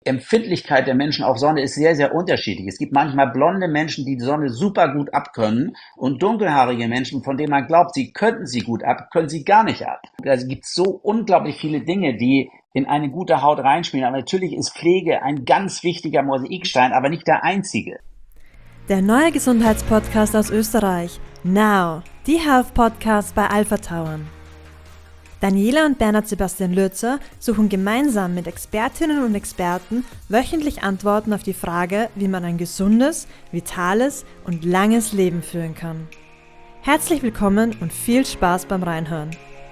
Empfindlichkeit der Menschen auf Sonne ist sehr, sehr unterschiedlich. Es gibt manchmal blonde Menschen, die Sonne super gut abkönnen und dunkelhaarige Menschen, von denen man glaubt, sie könnten sie gut ab, können sie gar nicht ab. Also es gibt so unglaublich viele Dinge, die in eine gute Haut reinspielen. Aber natürlich ist Pflege ein ganz wichtiger Mosaikstein, aber nicht der einzige. Der neue Gesundheitspodcast aus Österreich. Now, die Health Podcast bei Alpha Tauern. Daniela und Bernhard Sebastian Lürzer suchen gemeinsam mit Expertinnen und Experten wöchentlich Antworten auf die Frage, wie man ein gesundes, vitales und langes Leben führen kann. Herzlich willkommen und viel Spaß beim Reinhören.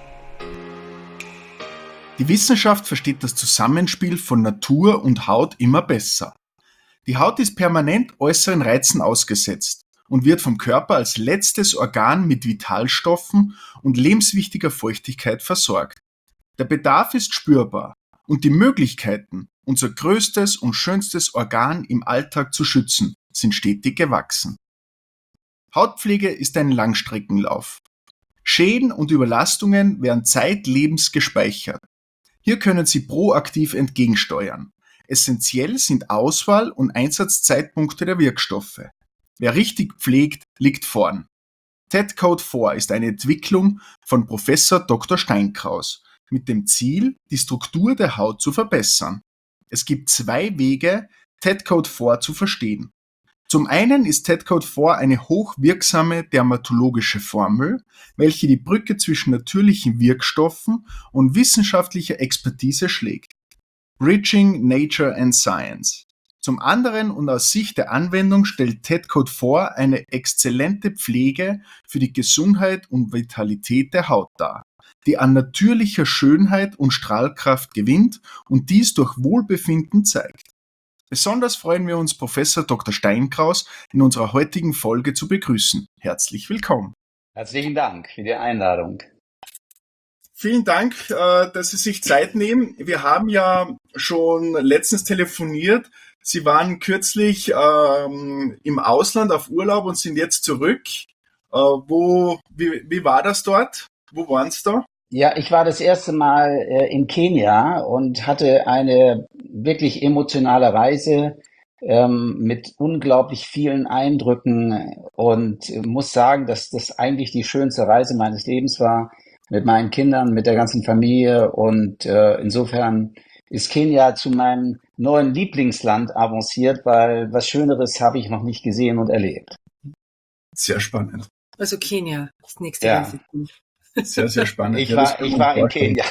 Die Wissenschaft versteht das Zusammenspiel von Natur und Haut immer besser. Die Haut ist permanent äußeren Reizen ausgesetzt und wird vom Körper als letztes Organ mit Vitalstoffen und lebenswichtiger Feuchtigkeit versorgt. Der Bedarf ist spürbar und die Möglichkeiten, unser größtes und schönstes Organ im Alltag zu schützen, sind stetig gewachsen. Hautpflege ist ein Langstreckenlauf. Schäden und Überlastungen werden zeitlebens gespeichert. Hier können Sie proaktiv entgegensteuern. Essentiell sind Auswahl und Einsatzzeitpunkte der Wirkstoffe. Wer richtig pflegt, liegt vorn. TED-Code 4 ist eine Entwicklung von Professor Dr. Steinkraus mit dem Ziel, die Struktur der Haut zu verbessern. Es gibt 2 Wege, TED-Code 4 zu verstehen. Zum einen ist TED-Code 4 eine hochwirksame dermatologische Formel, welche die Brücke zwischen natürlichen Wirkstoffen und wissenschaftlicher Expertise schlägt. Bridging Nature and Science. Zum anderen und aus Sicht der Anwendung stellt TED-Code 4 eine exzellente Pflege für die Gesundheit und Vitalität der Haut dar, die an natürlicher Schönheit und Strahlkraft gewinnt und dies durch Wohlbefinden zeigt. Besonders freuen wir uns, Professor Dr. Steinkraus in unserer heutigen Folge zu begrüßen. Herzlich willkommen. Herzlichen Dank für die Einladung. Vielen Dank, dass Sie sich Zeit nehmen. Wir haben ja schon letztens telefoniert. Sie waren kürzlich im Ausland auf Urlaub und sind jetzt zurück. Wie war das dort? Wo waren Sie da? Ja, ich war das erste Mal in Kenia und hatte eine wirklich emotionale Reise mit unglaublich vielen Eindrücken und muss sagen, dass das eigentlich die schönste Reise meines Lebens war, mit meinen Kindern, mit der ganzen Familie, und insofern ist Kenia zu meinem neuen Lieblingsland avanciert, weil was Schöneres habe ich noch nicht gesehen und erlebt. Sehr spannend. Also Kenia, das nächste Ja. Land. Sehr, sehr spannend. Ich war in Kenia.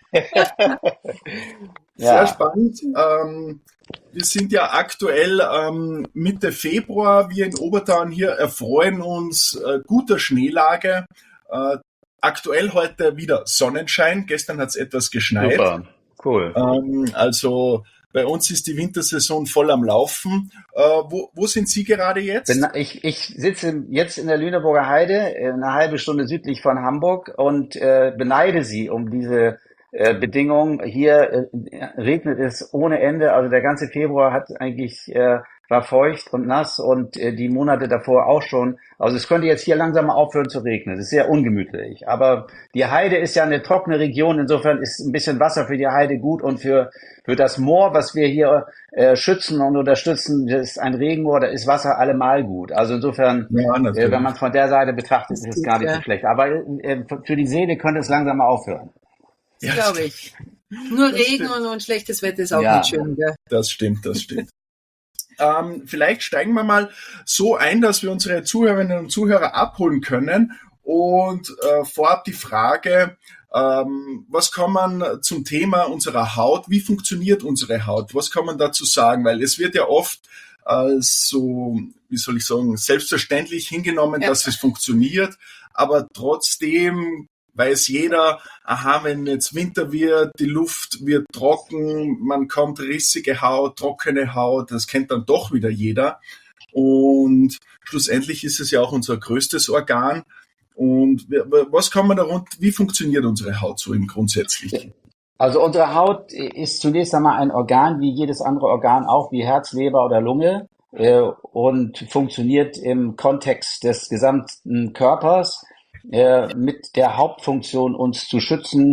Sehr Ja. spannend. Wir sind ja aktuell Mitte Februar. Wir in Obertauern hier erfreuen uns guter Schneelage. Aktuell heute wieder Sonnenschein. Gestern hat es etwas geschneit. Super, cool. Also bei uns ist die Wintersaison voll am Laufen. Wo sind Sie gerade jetzt? Ich sitze jetzt in der Lüneburger Heide, eine halbe Stunde südlich von Hamburg, und beneide Sie um diese Bedingungen. Hier regnet es ohne Ende. Also der ganze Februar war feucht und nass, und die Monate davor auch schon. Also es könnte jetzt hier langsam mal aufhören zu regnen. Es ist sehr ungemütlich. Aber die Heide ist ja eine trockene Region. Insofern ist ein bisschen Wasser für die Heide gut, und für das Moor, was wir hier schützen und unterstützen, das ist ein Regenmoor, da ist Wasser allemal gut. Also insofern, Ja, natürlich. wenn man es von der Seite betrachtet, ist es gar nicht Ja. so schlecht. Aber für die Seele könnte es langsam mal aufhören. Ja, Glaube ich. Nur das Regen stimmt. und schlechtes Wetter ist auch Ja. nicht schön, gell? Das stimmt. Vielleicht steigen wir mal so ein, dass wir unsere Zuhörerinnen und Zuhörer abholen können. Und vorab die Frage, was kann man zum Thema unserer Haut, wie funktioniert unsere Haut? Was kann man dazu sagen? Weil es wird ja oft als so, wie soll ich sagen, selbstverständlich hingenommen, Ja. dass es funktioniert. Aber trotzdem weiß jeder, aha, wenn jetzt Winter wird, die Luft wird trocken, man kommt rissige Haut, trockene Haut, das kennt dann doch wieder jeder. Und schlussendlich ist es ja auch unser größtes Organ. Und was kann man darunter, wie funktioniert unsere Haut so im Grundsätzlichen? Also unsere Haut ist zunächst einmal ein Organ, wie jedes andere Organ auch, wie Herz, Leber oder Lunge, und funktioniert im Kontext des gesamten Körpers mit der Hauptfunktion, uns zu schützen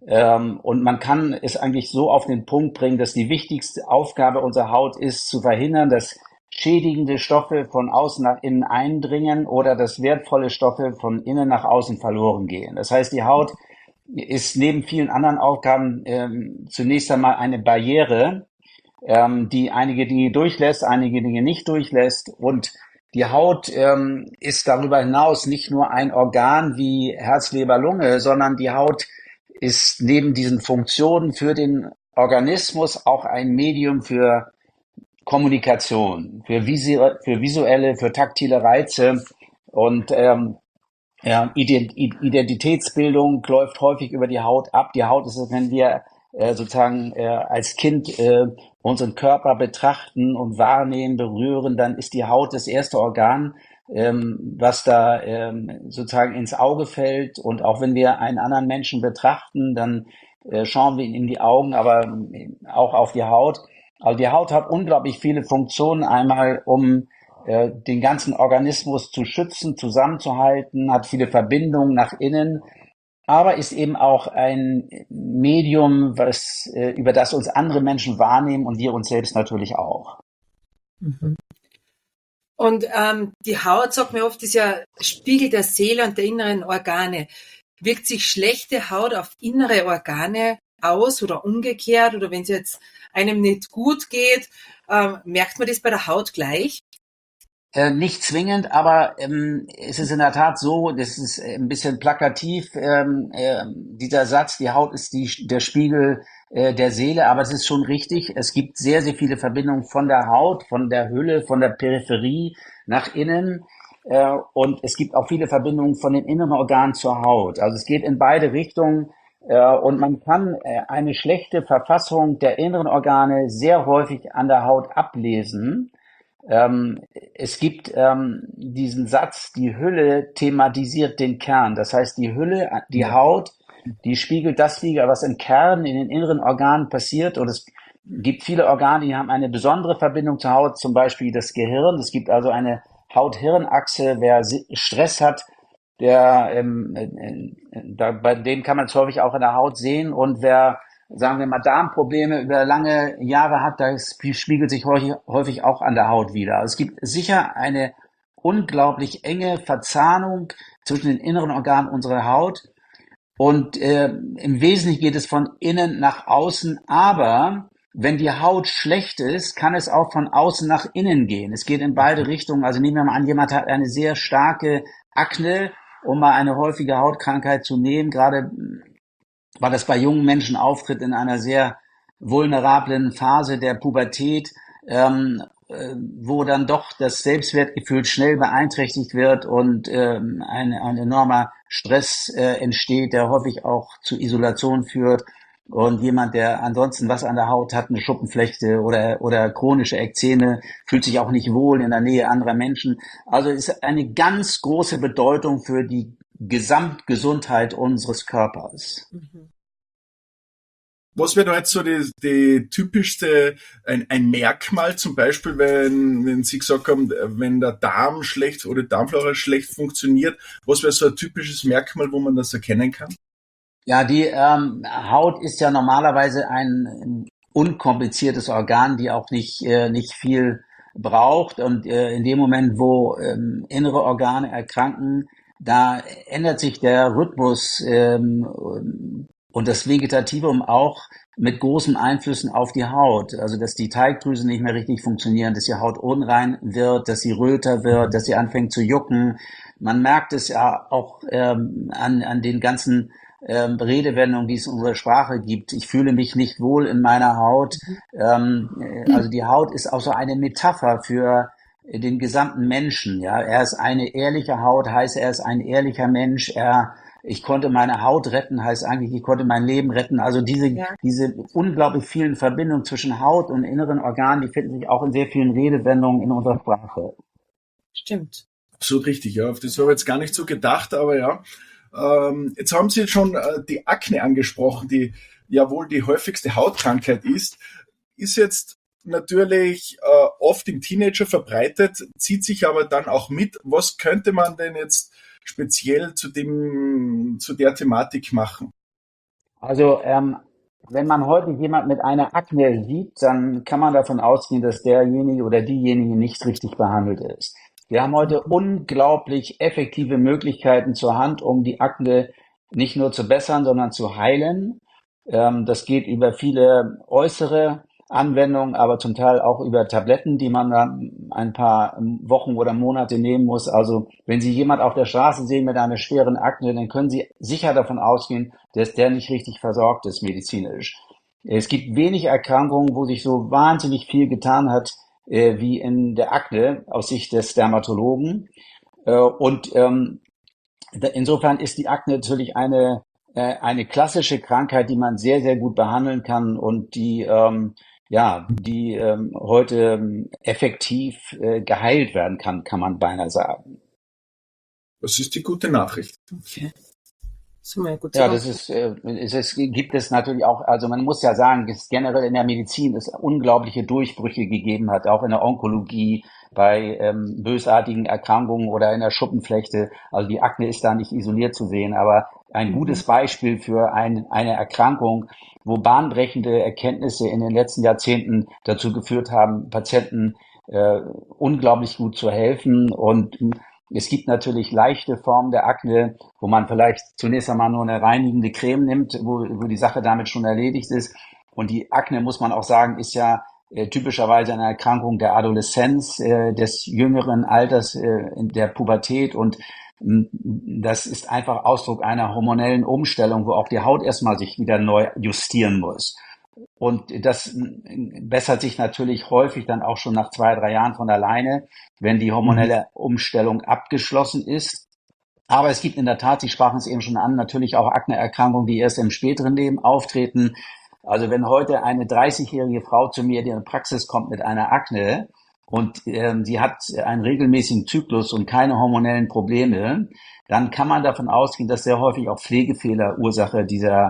Und man kann es eigentlich so auf den Punkt bringen, dass die wichtigste Aufgabe unserer Haut ist, zu verhindern, dass schädigende Stoffe von außen nach innen eindringen oder dass wertvolle Stoffe von innen nach außen verloren gehen. Das heißt, die Haut ist neben vielen anderen Aufgaben zunächst einmal eine Barriere, die einige Dinge durchlässt, einige Dinge nicht durchlässt. Und die Haut ist darüber hinaus nicht nur ein Organ wie Herz, Leber, Lunge, sondern die Haut ist neben diesen Funktionen für den Organismus auch ein Medium für Kommunikation, für visuelle, für taktile Reize und ja, Identitätsbildung läuft häufig über die Haut ab. Die Haut ist es, wenn wir sozusagen als Kind unseren Körper betrachten und wahrnehmen, berühren, dann ist die Haut das erste Organ, was da sozusagen ins Auge fällt. Und auch wenn wir einen anderen Menschen betrachten, dann schauen wir ihn in die Augen, aber auch auf die Haut. Also die Haut hat unglaublich viele Funktionen, einmal um den ganzen Organismus zu schützen, zusammenzuhalten, hat viele Verbindungen nach innen, aber ist eben auch ein Medium, über das uns andere Menschen wahrnehmen und wir uns selbst natürlich auch. Mhm. Und die Haut, sagt man oft, ist ja Spiegel der Seele und der inneren Organe. Wirkt sich schlechte Haut auf innere Organe aus oder umgekehrt? Oder wenn es jetzt einem nicht gut geht, merkt man das bei der Haut gleich? Nicht zwingend, aber es ist in der Tat so, das ist ein bisschen plakativ, dieser Satz, die Haut ist der Spiegel der Seele, aber es ist schon richtig, es gibt sehr, sehr viele Verbindungen von der Haut, von der Hülle, von der Peripherie nach innen und es gibt auch viele Verbindungen von den inneren Organen zur Haut. Also es geht in beide Richtungen und man kann eine schlechte Verfassung der inneren Organe sehr häufig an der Haut ablesen. Es gibt diesen Satz, die Hülle thematisiert den Kern. Das heißt, die Hülle, die Haut, die spiegelt das wider, was im Kern, in den inneren Organen passiert. Und es gibt viele Organe, die haben eine besondere Verbindung zur Haut, zum Beispiel das Gehirn. Es gibt also eine Haut-Hirn-Achse. Wer Stress hat, bei dem kann man es häufig auch in der Haut sehen. Und wer, sagen wir mal, Darmprobleme über lange Jahre hat, das spiegelt sich häufig auch an der Haut wider. Also es gibt sicher eine unglaublich enge Verzahnung zwischen den inneren Organen unserer Haut und im Wesentlichen geht es von innen nach außen, aber wenn die Haut schlecht ist, kann es auch von außen nach innen gehen. Es geht in beide Richtungen. Also nehmen wir mal an, jemand hat eine sehr starke Akne, um mal eine häufige Hautkrankheit zu nehmen, gerade weil das bei jungen Menschen auftritt in einer sehr vulnerablen Phase der Pubertät, wo dann doch das Selbstwertgefühl schnell beeinträchtigt wird und ein enormer Stress entsteht, der häufig auch zu Isolation führt. Und jemand, der ansonsten was an der Haut hat, eine Schuppenflechte oder chronische Ekzeme, fühlt sich auch nicht wohl in der Nähe anderer Menschen. Also es ist eine ganz große Bedeutung für die Gesamtgesundheit unseres Körpers. Was wäre da jetzt so die typischste, ein Merkmal zum Beispiel, wenn Sie gesagt haben, wenn der Darm schlecht oder die Darmflora schlecht funktioniert, was wäre so ein typisches Merkmal, wo man das erkennen kann? Ja, die Haut ist ja normalerweise ein unkompliziertes Organ, die auch nicht viel braucht. Und in dem Moment, wo innere Organe erkranken, da ändert sich der Rhythmus und das Vegetativum auch mit großen Einflüssen auf die Haut. Also dass die Teigdrüsen nicht mehr richtig funktionieren, dass die Haut unrein wird, dass sie röter wird, dass sie anfängt zu jucken. Man merkt es ja auch an den ganzen Redewendungen, die es in unserer Sprache gibt. Ich fühle mich nicht wohl in meiner Haut. Also die Haut ist auch so eine Metapher für den gesamten Menschen. Ja, er ist eine ehrliche Haut, heißt er ist ein ehrlicher Mensch. Ich konnte meine Haut retten, heißt eigentlich, ich konnte mein Leben retten. Also diese unglaublich vielen Verbindungen zwischen Haut und inneren Organen, die finden sich auch in sehr vielen Redewendungen in unserer Sprache. Stimmt. Absolut richtig, ja. Auf das habe ich jetzt gar nicht so gedacht, aber ja. Jetzt haben Sie schon die Akne angesprochen, die ja wohl die häufigste Hautkrankheit ist jetzt natürlich oft im Teenager verbreitet, zieht sich aber dann auch mit. Was könnte man denn jetzt speziell zu der Thematik machen? Also, wenn man heute jemand mit einer Akne sieht, dann kann man davon ausgehen, dass derjenige oder diejenige nicht richtig behandelt ist. Wir haben heute unglaublich effektive Möglichkeiten zur Hand, um die Akne nicht nur zu bessern, sondern zu heilen. Das geht über viele äußere Anwendungen, aber zum Teil auch über Tabletten, die man dann ein paar Wochen oder Monate nehmen muss. Also wenn Sie jemand auf der Straße sehen mit einer schweren Akne, dann können Sie sicher davon ausgehen, dass der nicht richtig versorgt ist medizinisch. Es gibt wenig Erkrankungen, wo sich so wahnsinnig viel getan hat, wie in der Akne aus Sicht des Dermatologen. Und insofern ist die Akne natürlich eine klassische Krankheit, die man sehr, sehr gut behandeln kann und die heute effektiv geheilt werden kann, kann man beinahe sagen. Das ist die gute Nachricht. Okay. So mal gut Ja, es gibt es natürlich auch, also man muss ja sagen, dass generell in der Medizin es unglaubliche Durchbrüche gegeben hat, auch in der Onkologie, bei bösartigen Erkrankungen oder in der Schuppenflechte. Also die Akne ist da nicht isoliert zu sehen, aber ein gutes Beispiel für eine Erkrankung, wo bahnbrechende Erkenntnisse in den letzten Jahrzehnten dazu geführt haben, Patienten unglaublich gut zu helfen. Und es gibt natürlich leichte Formen der Akne, wo man vielleicht zunächst einmal nur eine reinigende Creme nimmt, wo die Sache damit schon erledigt ist. Und die Akne, muss man auch sagen, ist ja typischerweise eine Erkrankung der Adoleszenz, des jüngeren Alters, in der Pubertät. Und das ist einfach Ausdruck einer hormonellen Umstellung, wo auch die Haut erstmal sich wieder neu justieren muss. Und das bessert sich natürlich häufig dann auch schon nach 2, 3 Jahren von alleine, wenn die hormonelle Umstellung abgeschlossen ist. Aber es gibt in der Tat, Sie sprachen es eben schon an, natürlich auch Akneerkrankungen, die erst im späteren Leben auftreten. Also wenn heute eine 30-jährige Frau zu mir in die Praxis kommt mit einer Akne und sie hat einen regelmäßigen Zyklus und keine hormonellen Probleme, dann kann man davon ausgehen, dass sehr häufig auch Pflegefehler Ursache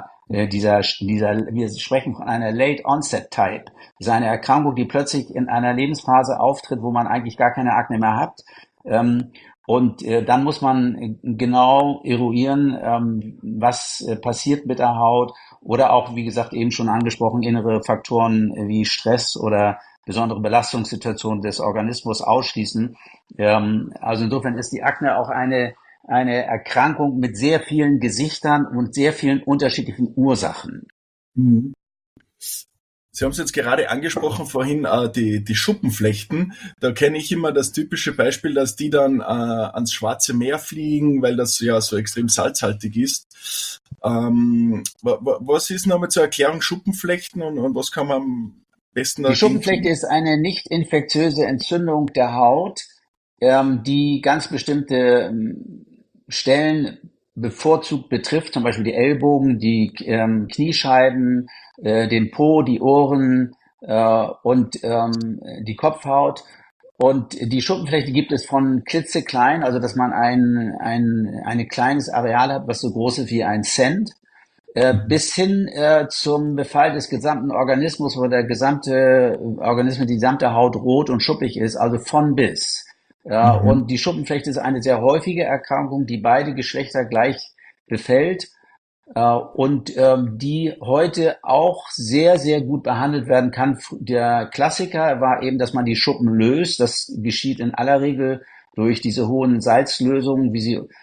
wir sprechen von einer Late Onset Type. Das ist eine Erkrankung, die plötzlich in einer Lebensphase auftritt, wo man eigentlich gar keine Akne mehr hat. Dann muss man genau eruieren, was passiert mit der Haut oder auch, wie gesagt, eben schon angesprochen, innere Faktoren wie Stress oder besondere Belastungssituationen des Organismus ausschließen. Also insofern ist die Akne auch eine Erkrankung mit sehr vielen Gesichtern und sehr vielen unterschiedlichen Ursachen. Mhm. Sie haben es jetzt gerade angesprochen vorhin, die Schuppenflechten. Da kenne ich immer das typische Beispiel, dass die dann ans Schwarze Meer fliegen, weil das ja so extrem salzhaltig ist. Was ist nochmal zur Erklärung Schuppenflechten und was kann man am besten Die dagegen Schuppenflechte tun? ist eine nicht infektiöse Entzündung der Haut, die ganz bestimmte Stellen bevorzugt betrifft, zum Beispiel die Ellbogen, die Kniescheiben, den Po, die Ohren und die Kopfhaut. Und die Schuppenflechte gibt es von klitzeklein, also dass man ein kleines Areal hat, was so groß ist wie ein Cent, bis hin zum Befall des gesamten Organismus, wo der gesamte Organismus, die gesamte Haut rot und schuppig ist, also von bis. Ja, Mhm. und die Schuppenflechte ist eine sehr häufige Erkrankung, die beide Geschlechter gleich befällt und die heute auch sehr, sehr gut behandelt werden kann. Der Klassiker war eben, dass man die Schuppen löst. Das geschieht in aller Regel durch diese hohen Salzlösungen,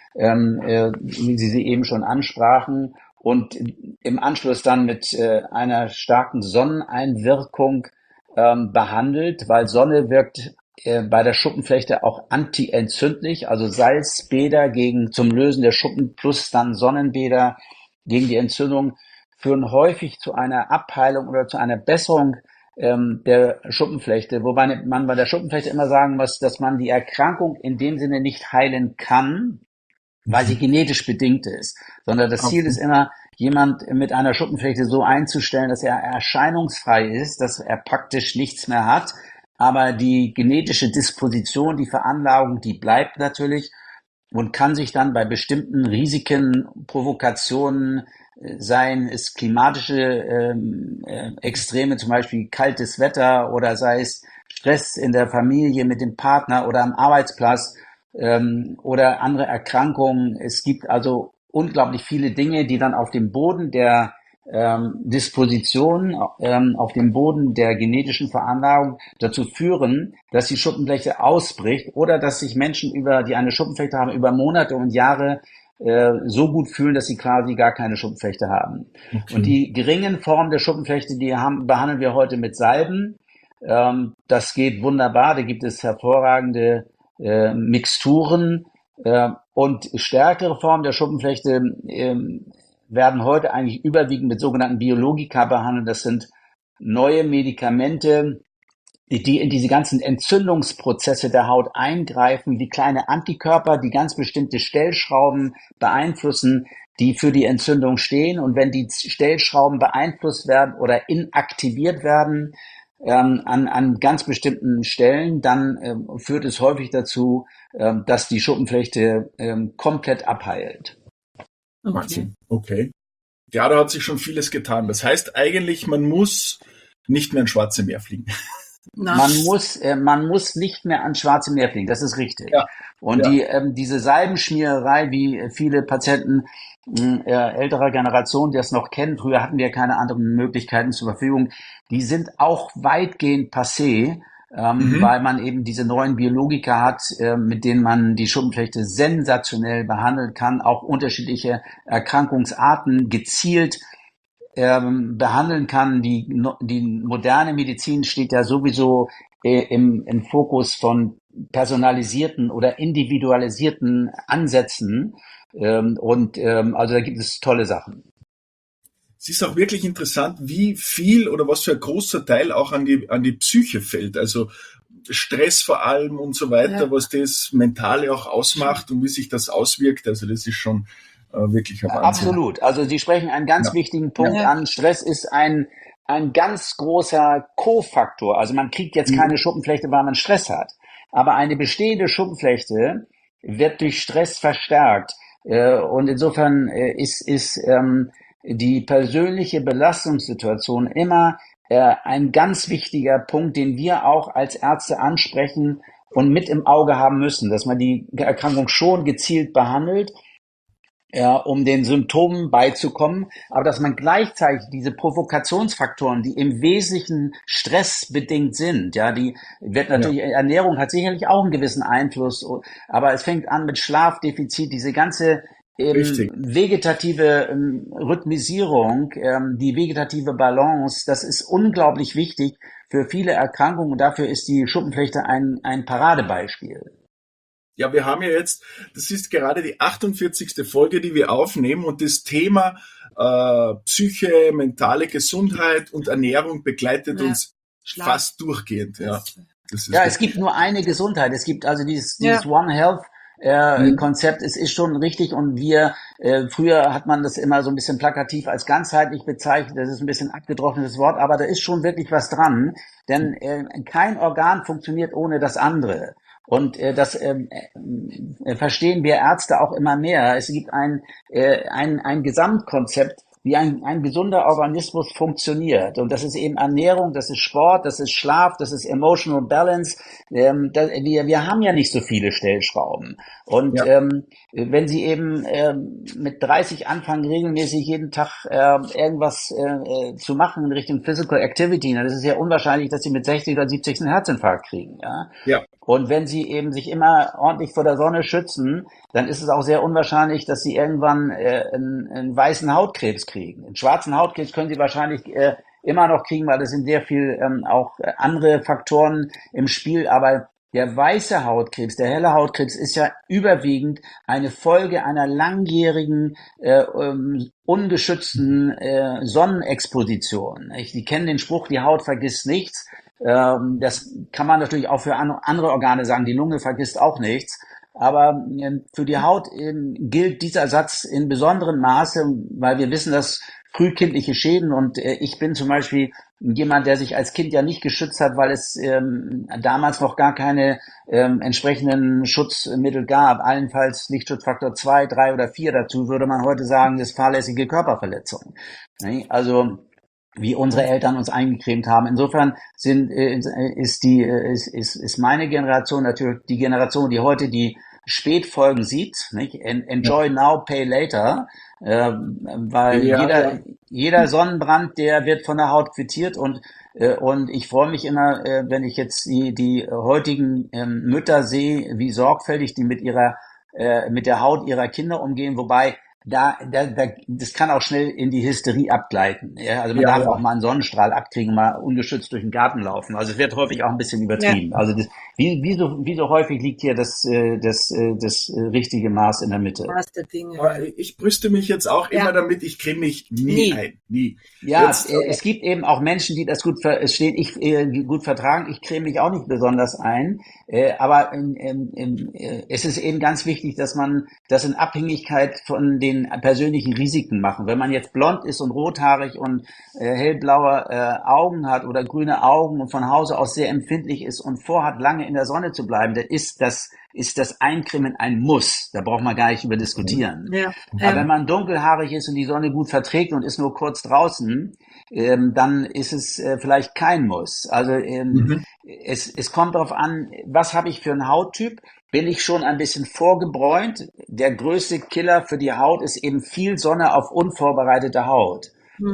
wie Sie sie eben schon ansprachen. Und im Anschluss dann mit einer starken Sonneneinwirkung behandelt, weil Sonne wirkt bei der Schuppenflechte auch antientzündlich, also Salzbäder zum Lösen der Schuppen plus dann Sonnenbäder gegen die Entzündung führen häufig zu einer Abheilung oder zu einer Besserung der Schuppenflechte, wobei man bei der Schuppenflechte immer sagen muss, dass man die Erkrankung in dem Sinne nicht heilen kann, weil sie genetisch bedingt ist, sondern das Ziel ist Okay. immer, jemand mit einer Schuppenflechte so einzustellen, dass er erscheinungsfrei ist, dass er praktisch nichts mehr hat, aber die genetische Disposition, die Veranlagung, die bleibt natürlich und kann sich dann bei bestimmten Risiken, Provokationen, seien es klimatische Extreme, zum Beispiel kaltes Wetter oder sei es Stress in der Familie mit dem Partner oder am Arbeitsplatz oder andere Erkrankungen. Es gibt also unglaublich viele Dinge, die dann auf dem Boden der Dispositionen auf dem Boden der genetischen Veranlagung dazu führen, dass die Schuppenflechte ausbricht oder dass sich Menschen, die eine Schuppenflechte haben, über Monate und Jahre so gut fühlen, dass sie quasi gar keine Schuppenflechte haben. Okay. Und die geringen Formen der Schuppenflechte, behandeln wir heute mit Salben. Das geht wunderbar. Da gibt es hervorragende Mixturen. Und stärkere Formen der Schuppenflechte werden heute eigentlich überwiegend mit sogenannten Biologika behandelt. Das sind neue Medikamente, die in diese ganzen Entzündungsprozesse der Haut eingreifen, wie kleine Antikörper, die ganz bestimmte Stellschrauben beeinflussen, die für die Entzündung stehen. Und wenn die Stellschrauben beeinflusst werden oder inaktiviert werden an ganz bestimmten Stellen, dann führt es häufig dazu, dass die Schuppenflechte komplett abheilt. Wahnsinn. Okay. Ja, da hat sich schon vieles getan. Das heißt eigentlich, man muss nicht mehr ins Schwarze Meer fliegen. Man muss nicht mehr ans Schwarze Meer fliegen, das ist richtig. Ja. Und diese Salbenschmiererei, wie viele Patienten älterer Generation, die das noch kennen, früher hatten wir keine anderen Möglichkeiten zur Verfügung, die sind auch weitgehend passé, weil man eben diese neuen Biologika hat, mit denen man die Schuppenflechte sensationell behandeln kann, auch unterschiedliche Erkrankungsarten gezielt behandeln kann. Die moderne Medizin steht ja sowieso im Fokus von personalisierten oder individualisierten Ansätzen. Also da gibt es tolle Sachen. Es ist auch wirklich interessant, wie viel oder was für ein großer Teil auch an die Psyche fällt. Also Stress vor allem und so weiter, was das Mentale auch ausmacht und wie sich das auswirkt. Also das ist schon wirklich ein Wahnsinn. Absolut. Also Sie sprechen einen ganz wichtigen Punkt an. Stress ist ein ganz großer Kofaktor. Also man kriegt jetzt keine Schuppenflechte, weil man Stress hat. Aber eine bestehende Schuppenflechte wird durch Stress verstärkt. Und insofern ist die persönliche Belastungssituation immer ein ganz wichtiger Punkt, den wir auch als Ärzte ansprechen und mit im Auge haben müssen, dass man die Erkrankung schon gezielt behandelt, um den Symptomen beizukommen, aber dass man gleichzeitig diese Provokationsfaktoren, die im Wesentlichen stressbedingt sind, die wird natürlich, Ernährung hat sicherlich auch einen gewissen Einfluss, aber es fängt an mit Schlafdefizit, diese ganze vegetative Rhythmisierung, die vegetative Balance, das ist unglaublich wichtig für viele Erkrankungen und dafür ist die Schuppenflechte ein Paradebeispiel. Ja, wir haben ja jetzt, das ist gerade die 48. Folge, die wir aufnehmen und das Thema Psyche, mentale Gesundheit und Ernährung begleitet uns fast durchgehend. Ja, es gibt nur eine Gesundheit. Es gibt also dieses One Health Konzept, es ist schon richtig und früher hat man das immer so ein bisschen plakativ als ganzheitlich bezeichnet, das ist ein bisschen abgedroschenes Wort, aber da ist schon wirklich was dran, denn kein Organ funktioniert ohne das andere. Und das verstehen wir Ärzte auch immer mehr. Es gibt ein Gesamtkonzept, wie ein gesunder Organismus funktioniert. Und das ist eben Ernährung, das ist Sport, das ist Schlaf, das ist Emotional Balance. Wir haben ja nicht so viele Stellschrauben. Und wenn Sie eben mit 30 anfangen, regelmäßig jeden Tag irgendwas zu machen in Richtung Physical Activity, dann ist es ja unwahrscheinlich, dass Sie mit 60 oder 70 einen Herzinfarkt kriegen. Ja. Und wenn Sie eben sich immer ordentlich vor der Sonne schützen, dann ist es auch sehr unwahrscheinlich, dass Sie irgendwann einen weißen Hautkrebs kriegen. Einen schwarzen Hautkrebs können Sie wahrscheinlich immer noch kriegen, weil es sind sehr viel auch andere Faktoren im Spiel. Aber der weiße Hautkrebs, der helle Hautkrebs ist ja überwiegend eine Folge einer langjährigen, ungeschützten Sonnenexposition. Sie kennen den Spruch, die Haut vergisst nichts. Das kann man natürlich auch für andere Organe sagen. Die Lunge vergisst auch nichts. Aber für die Haut gilt dieser Satz in besonderem Maße, weil wir wissen, dass frühkindliche Schäden und ich bin zum Beispiel jemand, der sich als Kind ja nicht geschützt hat, weil es damals noch gar keine entsprechenden Schutzmittel gab. Allenfalls Lichtschutzfaktor 2, 3 oder 4 dazu, würde man heute sagen, das ist fahrlässige Verletzung. Also wie unsere Eltern uns eingecremt haben. Insofern ist meine Generation natürlich die Generation, die heute die Spätfolgen sieht, nicht? Enjoy now, pay later, weil jeder Sonnenbrand, der wird von der Haut quittiert und ich freue mich immer, wenn ich jetzt die heutigen Mütter sehe, wie sorgfältig die mit der Haut ihrer Kinder umgehen, wobei das kann auch schnell in die Hysterie abgleiten. Ja? Also man darf auch mal einen Sonnenstrahl abkriegen, mal ungeschützt durch den Garten laufen. Also es wird häufig auch ein bisschen übertrieben. Ja. Also wie so häufig liegt hier das richtige Maß in der Mitte. Maß der Dinge. Ich brüste mich jetzt auch immer damit, ich creme mich nie ein. Nie. Ja, es gibt eben auch Menschen, die das gut gut vertragen. Ich creme mich auch nicht besonders ein. Aber es ist eben ganz wichtig, dass man das in Abhängigkeit von den persönlichen Risiken machen. Wenn man jetzt blond ist und rothaarig und hellblaue Augen hat oder grüne Augen und von Hause aus sehr empfindlich ist und vorhat, lange in der Sonne zu bleiben, dann ist das Eincremen ein Muss. Da braucht man gar nicht über diskutieren. Ja. Aber wenn man dunkelhaarig ist und die Sonne gut verträgt und ist nur kurz draußen, dann ist es vielleicht kein Muss. Also es kommt darauf an, was habe ich für einen Hauttyp? Bin ich schon ein bisschen vorgebräunt? Der größte Killer für die Haut ist eben viel Sonne auf unvorbereitete Haut.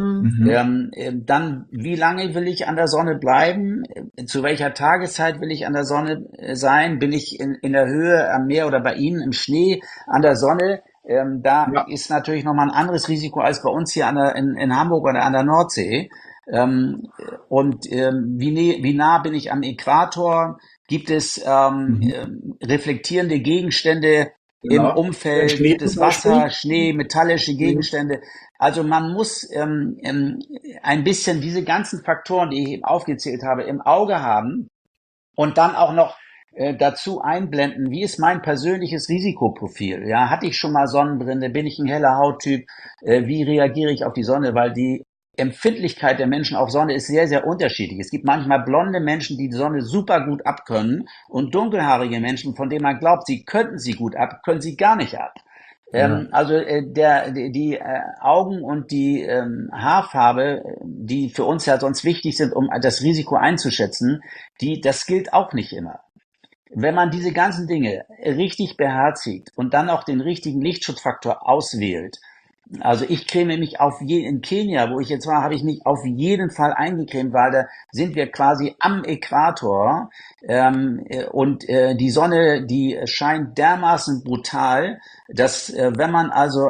Dann, wie lange will ich an der Sonne bleiben? Zu welcher Tageszeit will ich an der Sonne sein? Bin ich in der Höhe am Meer oder bei Ihnen im Schnee an der Sonne? Ist natürlich nochmal ein anderes Risiko als bei uns hier in Hamburg oder an der Nordsee. Wie nah bin ich am Äquator? Gibt es reflektierende Gegenstände im Umfeld? Gibt es Wasser, Schnee, metallische Gegenstände? Also man muss ein bisschen diese ganzen Faktoren, die ich eben aufgezählt habe, im Auge haben und dann auch noch dazu einblenden, wie ist mein persönliches Risikoprofil? Ja, hatte ich schon mal Sonnenbrände? Bin ich ein heller Hauttyp? Wie reagiere ich auf die Sonne? Weil die Empfindlichkeit der Menschen auf Sonne ist sehr, sehr unterschiedlich. Es gibt manchmal blonde Menschen, die Sonne super gut abkönnen und dunkelhaarige Menschen, von denen man glaubt, sie könnten sie gut ab, können sie gar nicht ab. Also die Augen und die Haarfarbe, die für uns ja sonst wichtig sind, um das Risiko einzuschätzen, das gilt auch nicht immer. Wenn man diese ganzen Dinge richtig beherzigt und dann auch den richtigen Lichtschutzfaktor auswählt, also ich creme mich in Kenia, wo ich jetzt war, habe ich mich auf jeden Fall eingecremt, weil da sind wir quasi am Äquator und die Sonne, die scheint dermaßen brutal, dass wenn man also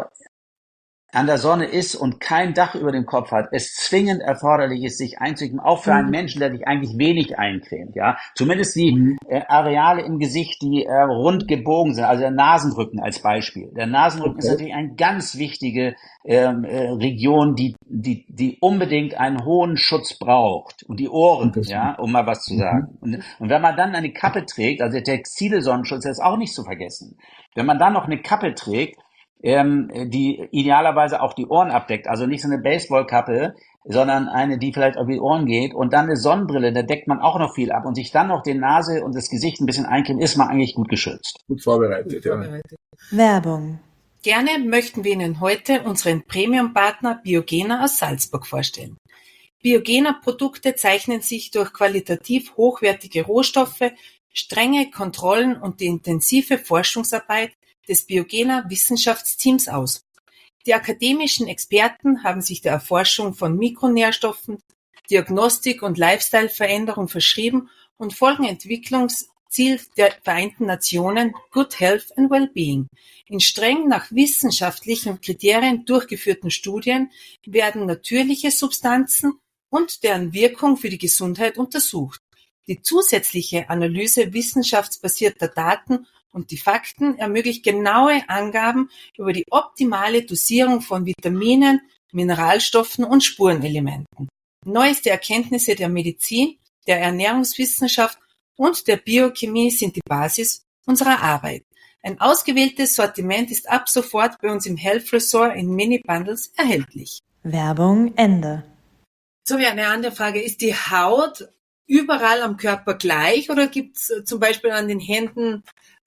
an der Sonne ist und kein Dach über dem Kopf hat, es zwingend erforderlich ist, sich einzucremen, auch für einen Menschen, der sich eigentlich wenig eincremt, ja. Zumindest die Areale im Gesicht, die rund gebogen sind, also der Nasenrücken als Beispiel. Der Nasenrücken ist natürlich eine ganz wichtige Region, die unbedingt einen hohen Schutz braucht. Und die Ohren, ja, um mal was zu sagen. Und wenn man dann eine Kappe trägt, also der textile Sonnenschutz, der ist auch nicht zu vergessen. Wenn man dann noch eine Kappe trägt, die idealerweise auch die Ohren abdeckt, also nicht so eine Baseballkappe, sondern eine, die vielleicht auf die Ohren geht und dann eine Sonnenbrille, da deckt man auch noch viel ab und sich dann noch die Nase und das Gesicht ein bisschen eincremen, ist man eigentlich gut geschützt. Gut vorbereitet, ja. Werbung. Gerne möchten wir Ihnen heute unseren Premium-Partner Biogena aus Salzburg vorstellen. Biogena-Produkte zeichnen sich durch qualitativ hochwertige Rohstoffe, strenge Kontrollen und die intensive Forschungsarbeit des Biogena-Wissenschaftsteams aus. Die akademischen Experten haben sich der Erforschung von Mikronährstoffen, Diagnostik und Lifestyle-Veränderung verschrieben und folgen Entwicklungsziel der Vereinten Nationen Good Health and Wellbeing. In streng nach wissenschaftlichen Kriterien durchgeführten Studien werden natürliche Substanzen und deren Wirkung für die Gesundheit untersucht. Die zusätzliche Analyse wissenschaftsbasierter Daten und die Fakten ermöglicht genaue Angaben über die optimale Dosierung von Vitaminen, Mineralstoffen und Spurenelementen. Neueste Erkenntnisse der Medizin, der Ernährungswissenschaft und der Biochemie sind die Basis unserer Arbeit. Ein ausgewähltes Sortiment ist ab sofort bei uns im Health Resort in Mini-Bundles erhältlich. Werbung Ende. So, wie eine andere Frage. Ist die Haut überall am Körper gleich oder gibt es zum Beispiel an den Händen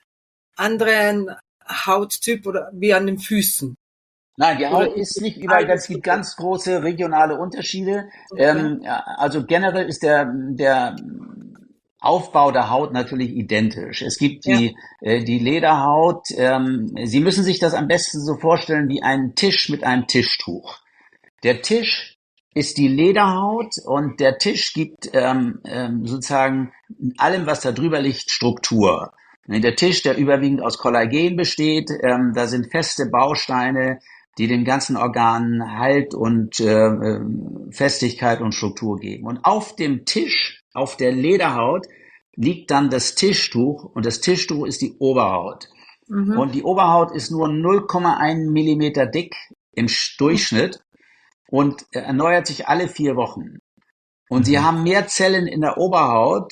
anderen Hauttyp oder wie an den Füßen? Nein, die Haut ist nicht überall, es gibt ganz große regionale Unterschiede. Also generell ist der Aufbau der Haut natürlich identisch. Es gibt Ja. die Lederhaut. Sie müssen sich das am besten so vorstellen wie einen Tisch mit einem Tischtuch. Der Tisch ist die Lederhaut und der Tisch gibt sozusagen allem, was da drüber liegt, Struktur. Der Tisch, der überwiegend aus Kollagen besteht, da sind feste Bausteine, die den ganzen Organen Halt und Festigkeit und Struktur geben. Und auf dem Tisch, auf der Lederhaut, liegt dann das Tischtuch und das Tischtuch ist die Oberhaut. Und die Oberhaut ist nur 0,1 Millimeter dick im Durchschnitt und erneuert sich alle 4 Wochen. Und sie haben mehr Zellen in der Oberhaut,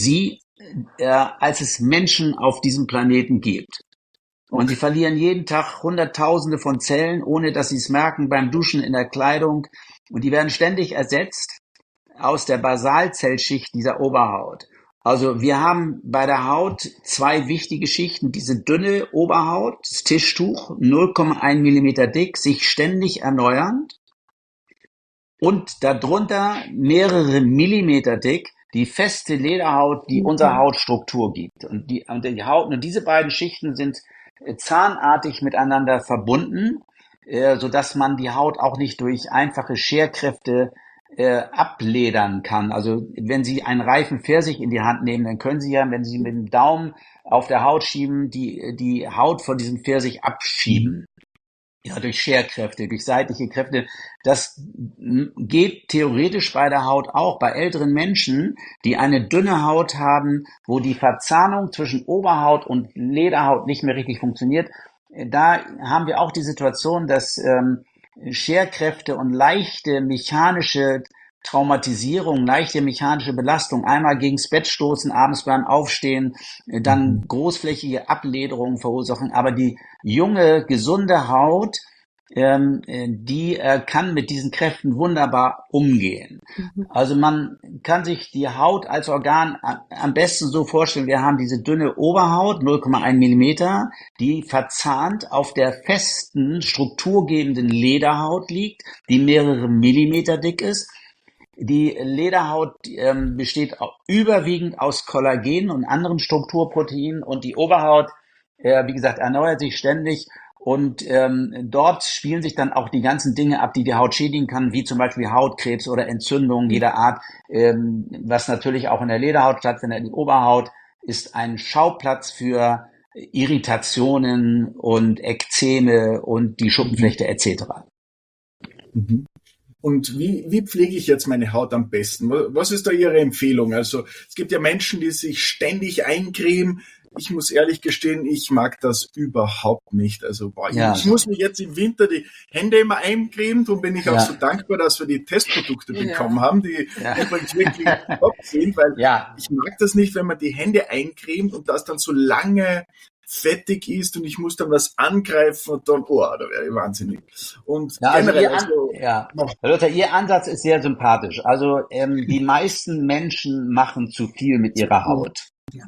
als es Menschen auf diesem Planeten gibt. Und sie verlieren jeden Tag Hunderttausende von Zellen, ohne dass sie es merken, beim Duschen, in der Kleidung. Und die werden ständig ersetzt aus der Basalzellschicht dieser Oberhaut. Also wir haben bei der Haut 2 wichtige Schichten. Diese dünne Oberhaut, das Tischtuch, 0,1 Millimeter dick, sich ständig erneuernd. Und darunter mehrere Millimeter dick die feste Lederhaut, die unserer Haut Struktur gibt. Und die Haut, und diese beiden Schichten sind zahnartig miteinander verbunden, sodass man die Haut auch nicht durch einfache Scherkräfte abledern kann. Also wenn Sie einen reifen Pfirsich in die Hand nehmen, dann können Sie ja, wenn Sie mit dem Daumen auf der Haut schieben, die Haut von diesem Pfirsich abschieben. Ja, durch Scherkräfte, durch seitliche Kräfte. Das geht theoretisch bei der Haut auch. Bei älteren Menschen, die eine dünne Haut haben, wo die Verzahnung zwischen Oberhaut und Lederhaut nicht mehr richtig funktioniert, da haben wir auch die Situation, dass Scherkräfte und leichte mechanische Traumatisierung, leichte mechanische Belastung, einmal gegens Bett stoßen, abends beim Aufstehen, dann großflächige Ablederungen verursachen. Aber die junge, gesunde Haut, die kann mit diesen Kräften wunderbar umgehen. Also man kann sich die Haut als Organ am besten so vorstellen, wir haben diese dünne Oberhaut, 0,1 Millimeter, die verzahnt auf der festen, strukturgebenden Lederhaut liegt, die mehrere Millimeter dick ist. Die Lederhaut besteht überwiegend aus Kollagen und anderen Strukturproteinen und die Oberhaut, wie gesagt, erneuert sich ständig und dort spielen sich dann auch die ganzen Dinge ab, die die Haut schädigen kann, wie zum Beispiel Hautkrebs oder Entzündungen jeder Art, was natürlich auch in der Lederhaut stattfindet. Die Oberhaut ist ein Schauplatz für Irritationen und Ekzeme und die Schuppenflechte etc. Mhm. Und wie pflege ich jetzt meine Haut am besten? Was ist da Ihre Empfehlung? Also es gibt ja Menschen, die sich ständig eincremen. Ich muss ehrlich gestehen, ich mag das überhaupt nicht. Also ich muss mich jetzt im Winter die Hände immer eincremen. Darum bin ich auch so dankbar, dass wir die Testprodukte bekommen haben, die übrigens wirklich top sind, weil ich mag das nicht, wenn man die Hände eincremt und das dann so lange fettig ist und ich muss dann was angreifen und dann, da wäre ich wahnsinnig. Und generell, Herr Luther, Ihr Ansatz ist sehr sympathisch. Also die meisten Menschen machen zu viel mit ihrer Haut.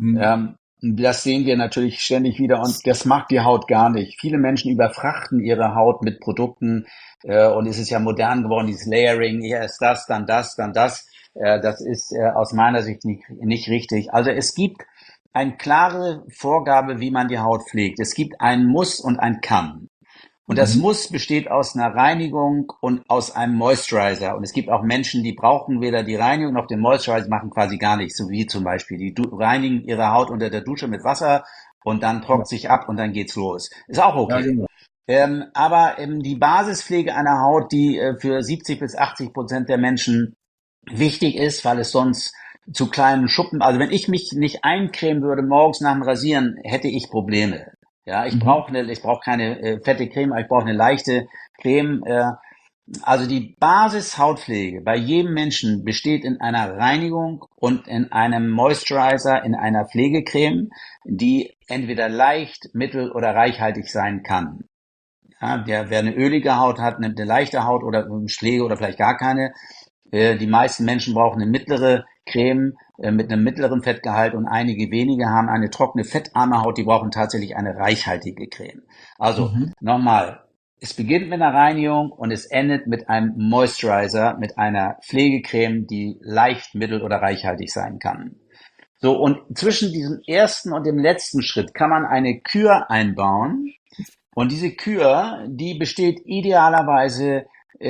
Das sehen wir natürlich ständig wieder und das mag die Haut gar nicht. Viele Menschen überfrachten ihre Haut mit Produkten und es ist ja modern geworden, dieses Layering, hier ist das, dann das, dann das. Das ist aus meiner Sicht nicht richtig. Also es gibt eine klare Vorgabe, wie man die Haut pflegt. Es gibt ein Muss und ein Kann. Und das Muss besteht aus einer Reinigung und aus einem Moisturizer. Und es gibt auch Menschen, die brauchen weder die Reinigung noch den Moisturizer, machen quasi gar nichts. So wie zum Beispiel, die reinigen ihre Haut unter der Dusche mit Wasser und dann trocknet sich ab und dann geht's los. Ist auch okay. Ja, genau. Aber die Basispflege einer Haut, die für 70-80% der Menschen wichtig ist, weil es sonst zu kleinen Schuppen, also wenn ich mich nicht eincremen würde morgens nach dem Rasieren, hätte ich Probleme. Ja, ich brauche keine fette Creme, ich brauche eine leichte Creme. Also die Basis-Hautpflege bei jedem Menschen besteht in einer Reinigung und in einem Moisturizer, in einer Pflegecreme, die entweder leicht, mittel oder reichhaltig sein kann. Ja, wer eine ölige Haut hat, nimmt eine leichte Haut oder Pflege oder vielleicht gar keine. Die meisten Menschen brauchen eine mittlere Creme mit einem mittleren Fettgehalt und einige wenige haben eine trockene, fettarme Haut, die brauchen tatsächlich eine reichhaltige Creme. Also nochmal, es beginnt mit einer Reinigung und es endet mit einem Moisturizer, mit einer Pflegecreme, die leicht, mittel oder reichhaltig sein kann. So, und zwischen diesem ersten und dem letzten Schritt kann man eine Kür einbauen. Und diese Kür, die besteht idealerweise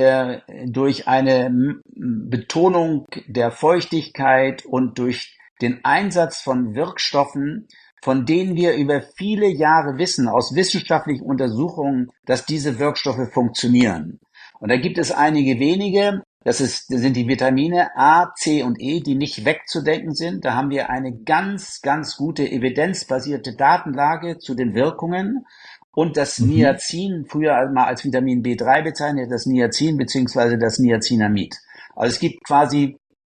durch eine Betonung der Feuchtigkeit und durch den Einsatz von Wirkstoffen, von denen wir über viele Jahre wissen, aus wissenschaftlichen Untersuchungen, dass diese Wirkstoffe funktionieren. Und da gibt es einige wenige. Das sind die Vitamine A, C und E, die nicht wegzudenken sind. Da haben wir eine ganz, ganz gute evidenzbasierte Datenlage zu den Wirkungen. Und das Niacin, früher mal als Vitamin B3 bezeichnet, das Niacin beziehungsweise das Niacinamid. Also es gibt quasi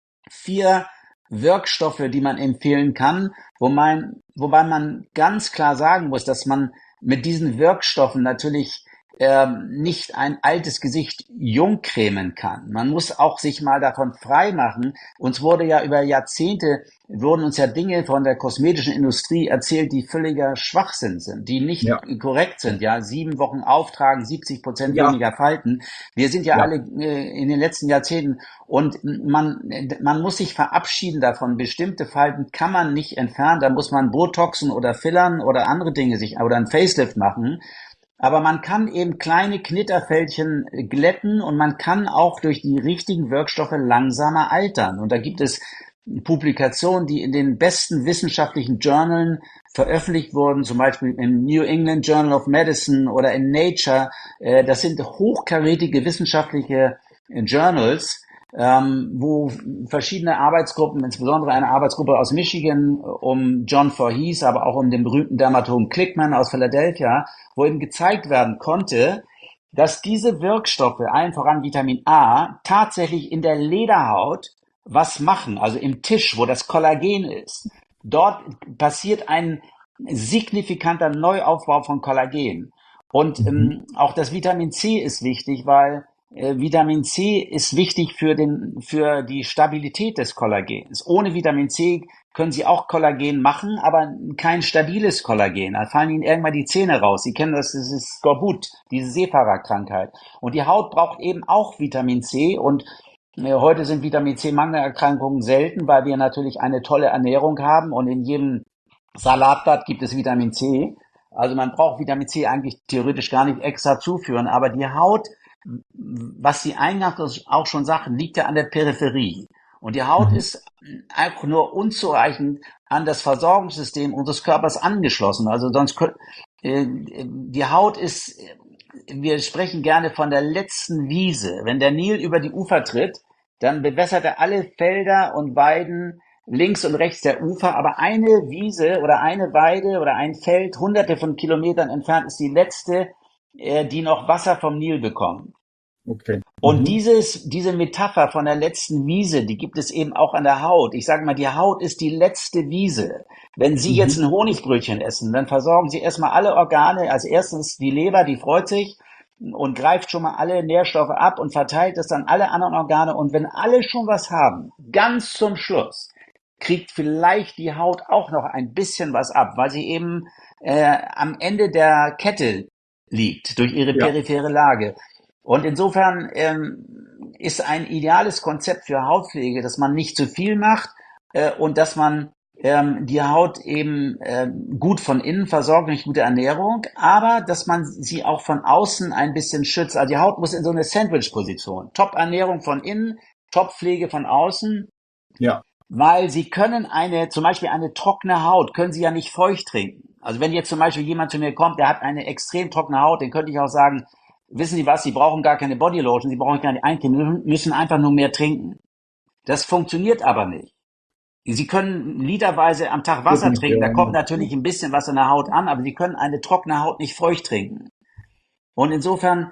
4 Wirkstoffe, die man empfehlen kann, wobei man ganz klar sagen muss, dass man mit diesen Wirkstoffen natürlich nicht ein altes Gesicht jung cremen kann. Man muss auch sich mal davon frei machen. Uns wurde ja über Jahrzehnte, wurden uns ja Dinge von der kosmetischen Industrie erzählt, die völliger Schwachsinn sind, die nicht korrekt sind. Ja, 7 Wochen auftragen, 70% weniger Falten. Wir sind ja alle in den letzten Jahrzehnten und man muss sich verabschieden davon. Bestimmte Falten kann man nicht entfernen. Da muss man Botoxen oder Fillern oder andere Dinge oder ein Facelift machen. Aber man kann eben kleine Knitterfältchen glätten und man kann auch durch die richtigen Wirkstoffe langsamer altern. Und da gibt es Publikationen, die in den besten wissenschaftlichen Journalen veröffentlicht wurden, zum Beispiel im New England Journal of Medicine oder in Nature. Das sind hochkarätige wissenschaftliche Journals, wo verschiedene Arbeitsgruppen, insbesondere eine Arbeitsgruppe aus Michigan um John Voorhees, aber auch um den berühmten Dermatologen Klickman aus Philadelphia, wo eben gezeigt werden konnte, dass diese Wirkstoffe, allen voran Vitamin A, tatsächlich in der Lederhaut was machen, also im Tisch, wo das Kollagen ist. Dort passiert ein signifikanter Neuaufbau von Kollagen. Und auch das Vitamin C ist wichtig, weil Vitamin C ist wichtig für die Stabilität des Kollagens. Ohne Vitamin C können Sie auch Kollagen machen, aber kein stabiles Kollagen. Da fallen Ihnen irgendwann die Zähne raus. Sie kennen das ist Skorbut, diese Seefahrerkrankheit. Und die Haut braucht eben auch Vitamin C. Und heute sind Vitamin C-Mangelerkrankungen selten, weil wir natürlich eine tolle Ernährung haben und in jedem Salatblatt gibt es Vitamin C. Also man braucht Vitamin C eigentlich theoretisch gar nicht extra zuführen, aber die Haut, was Sie eingangs auch schon sagten, liegt ja an der Peripherie. Und die Haut ist auch nur unzureichend an das Versorgungssystem unseres Körpers angeschlossen. Also die Haut ist, wir sprechen gerne von der letzten Wiese. Wenn der Nil über die Ufer tritt, dann bewässert er alle Felder und Weiden links und rechts der Ufer, aber eine Wiese oder eine Weide oder ein Feld, hunderte von Kilometern entfernt, ist die letzte, die noch Wasser vom Nil bekommen. Okay. Und diese Metapher von der letzten Wiese, die gibt es eben auch an der Haut. Ich sage mal, die Haut ist die letzte Wiese. Wenn Sie jetzt ein Honigbrötchen essen, dann versorgen Sie erstmal alle Organe. Als erstes die Leber, die freut sich und greift schon mal alle Nährstoffe ab und verteilt das an alle anderen Organe. Und wenn alle schon was haben, ganz zum Schluss, kriegt vielleicht die Haut auch noch ein bisschen was ab, weil sie eben am Ende der Kette liegt durch ihre periphere Lage. Und insofern ist ein ideales Konzept für Hautpflege, dass man nicht zu viel macht und dass man die Haut eben gut von innen versorgt durch gute Ernährung, aber dass man sie auch von außen ein bisschen schützt. Also die Haut muss in so eine Sandwich-Position. Top-Ernährung von innen, Top-Pflege von außen. Ja. Weil Sie können zum Beispiel eine trockene Haut, können Sie ja nicht feucht trinken. Also wenn jetzt zum Beispiel jemand zu mir kommt, der hat eine extrem trockene Haut, dann könnte ich auch sagen, wissen Sie was, Sie brauchen gar keine Bodylotion, Sie brauchen gar nicht eincremen, müssen einfach nur mehr trinken. Das funktioniert aber nicht. Sie können literweise am Tag Wasser trinken, da kommt natürlich ein bisschen was an der Haut an, aber Sie können eine trockene Haut nicht feucht trinken. Und insofern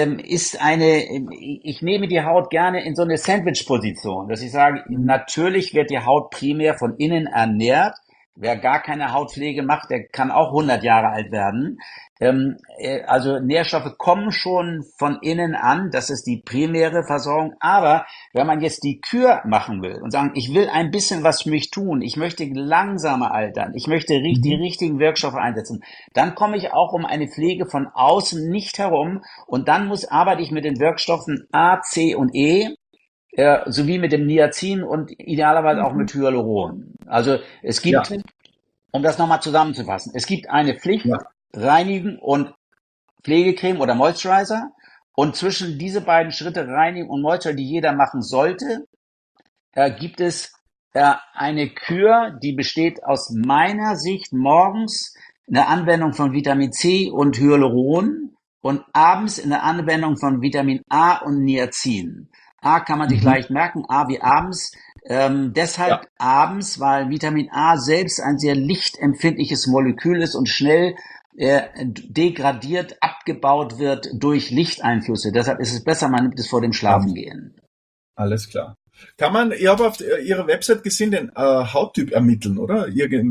ich nehme die Haut gerne in so eine Sandwich-Position, dass ich sage, natürlich wird die Haut primär von innen ernährt. Wer gar keine Hautpflege macht, der kann auch 100 Jahre alt werden. Also Nährstoffe kommen schon von innen an, das ist die primäre Versorgung. Aber wenn man jetzt die Kür machen will und sagen, ich will ein bisschen was für mich tun, ich möchte langsamer altern, ich möchte die richtigen Wirkstoffe einsetzen, dann komme ich auch um eine Pflege von außen nicht herum und dann arbeite ich mit den Wirkstoffen A, C und E. sowie mit dem Niacin und idealerweise auch mit Hyaluron. Also es Ja, gibt, um das nochmal zusammenzufassen, es gibt eine Pflicht, ja. Reinigen und Pflegecreme oder Moisturizer. Und zwischen diese beiden Schritte, Reinigen und Moisturizer, die jeder machen sollte, gibt es eine Kür, die besteht aus meiner Sicht morgens in der Anwendung von Vitamin C und Hyaluron und abends in der Anwendung von Vitamin A und Niacin. A kann man sich Mhm. leicht merken, A wie abends. Ja, Deshalb abends, weil Vitamin A selbst ein sehr lichtempfindliches Molekül ist und schnell degradiert, abgebaut wird durch Lichteinflüsse. Deshalb ist es besser, man nimmt es vor dem ja, Schlafengehen. alles klar. Ich habe auf Ihrer Website gesehen, den Hauttyp ermitteln, oder?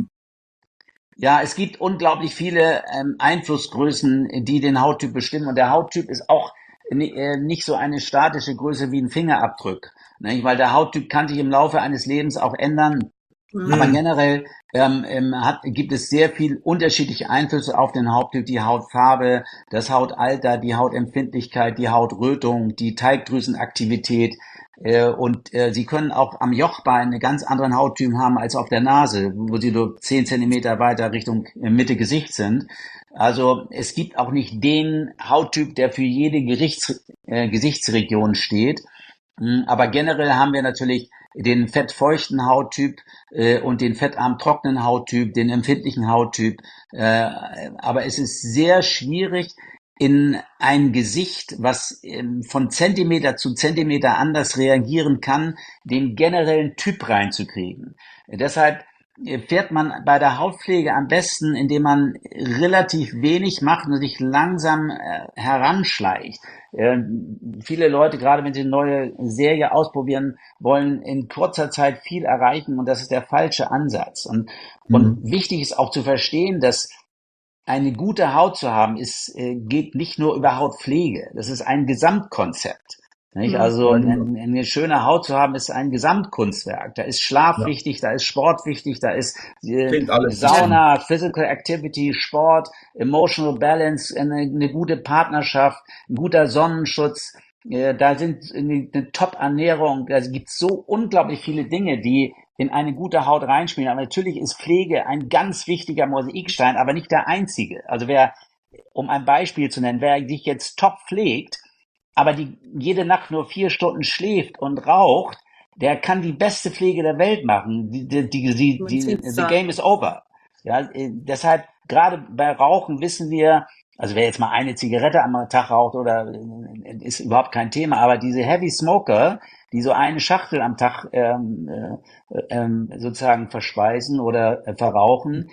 Ja, es gibt unglaublich viele Einflussgrößen, die den Hauttyp bestimmen. Und der Hauttyp ist auch nicht so eine statische Größe wie ein Fingerabdruck. Nicht? Weil der Hauttyp kann sich im Laufe eines Lebens auch ändern. Aber Hm, generell gibt es sehr viel unterschiedliche Einflüsse auf den Hauttyp, die Hautfarbe, das Hautalter, die Hautempfindlichkeit, die Hautrötung, die Teigdrüsenaktivität. Sie können auch am Jochbein einen ganz anderen Hauttyp haben als auf der Nase, wo sie nur 10 Zentimeter weiter Richtung Mitte Gesicht sind. Also es gibt auch nicht den Hauttyp, der für jede Gesichtsregion steht. Aber generell haben wir natürlich den fettfeuchten Hauttyp und den fettarm trockenen Hauttyp, den empfindlichen Hauttyp. Aber es ist sehr schwierig, in ein Gesicht, was von Zentimeter zu Zentimeter anders reagieren kann, den generellen Typ reinzukriegen. Deshalb fährt man bei der Hautpflege am besten, indem man relativ wenig macht und sich langsam heranschleicht. Äh, Viele Leute, gerade wenn sie eine neue Serie ausprobieren, wollen in kurzer Zeit viel erreichen und das ist der falsche Ansatz. Und hm, wichtig ist auch zu verstehen, dass eine gute Haut zu haben, geht nicht nur über Hautpflege. Das ist ein Gesamtkonzept. Nicht? Also ja, genau. eine schöne Haut zu haben, ist ein Gesamtkunstwerk. Da ist Schlaf Ja, wichtig, da ist Sport wichtig, da ist zählt alles Ja. zusammen. Sauna, Physical Activity, Sport, Emotional Balance, eine gute Partnerschaft, ein guter Sonnenschutz. Da sind eine Top-Ernährung. Da gibt es so unglaublich viele Dinge, die in eine gute Haut reinspielen. Aber natürlich ist Pflege ein ganz wichtiger Mosaikstein, aber nicht der einzige. Also um ein Beispiel zu nennen, wer sich jetzt top pflegt, aber die jede Nacht nur 4 Stunden schläft und raucht, der kann die beste Pflege der Welt machen. Man sieht's The da. game is over. Ja, deshalb, gerade bei Rauchen wissen wir, also wer jetzt mal eine Zigarette am Tag raucht oder ist überhaupt kein Thema, aber diese Heavy Smoker, die so eine Schachtel am Tag sozusagen verspeisen oder verrauchen,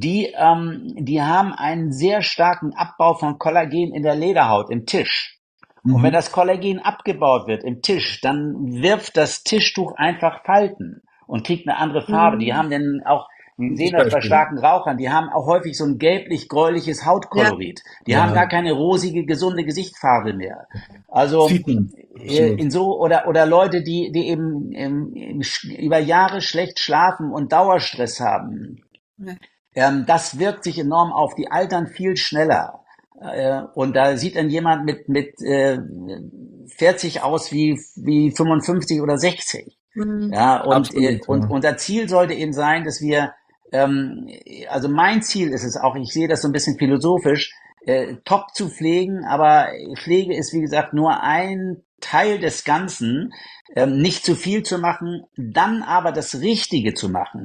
die haben einen sehr starken Abbau von Kollagen in der Lederhaut, im Tisch. Und wenn Mhm. das Kollagen abgebaut wird im Tisch, dann wirft das Tischtuch einfach Falten und kriegt eine andere Farbe. Die Mhm. haben dann auch, wir Gutes sehen das bei Beispiel. starken Rauchern, die haben auch häufig so ein gelblich-gräuliches Ja, Hautkolorit. Die haben Ja, gar keine rosige, gesunde Gesichtsfarbe mehr. Also sieht man. Absolut. oder Leute, die eben über Jahre schlecht schlafen und Dauerstress haben. ja. Das wirkt sich enorm auf. Die altern viel schneller. Und da sieht dann jemand mit 40 aus wie 55 oder 60. Mhm. Ja, Absolut, und ja. unser Ziel sollte eben sein, dass wir, also mein Ziel ist es auch, ich sehe das so ein bisschen philosophisch, top zu pflegen, aber Pflege ist, wie gesagt, nur ein Teil des Ganzen, nicht zu viel zu machen, dann aber das Richtige zu machen,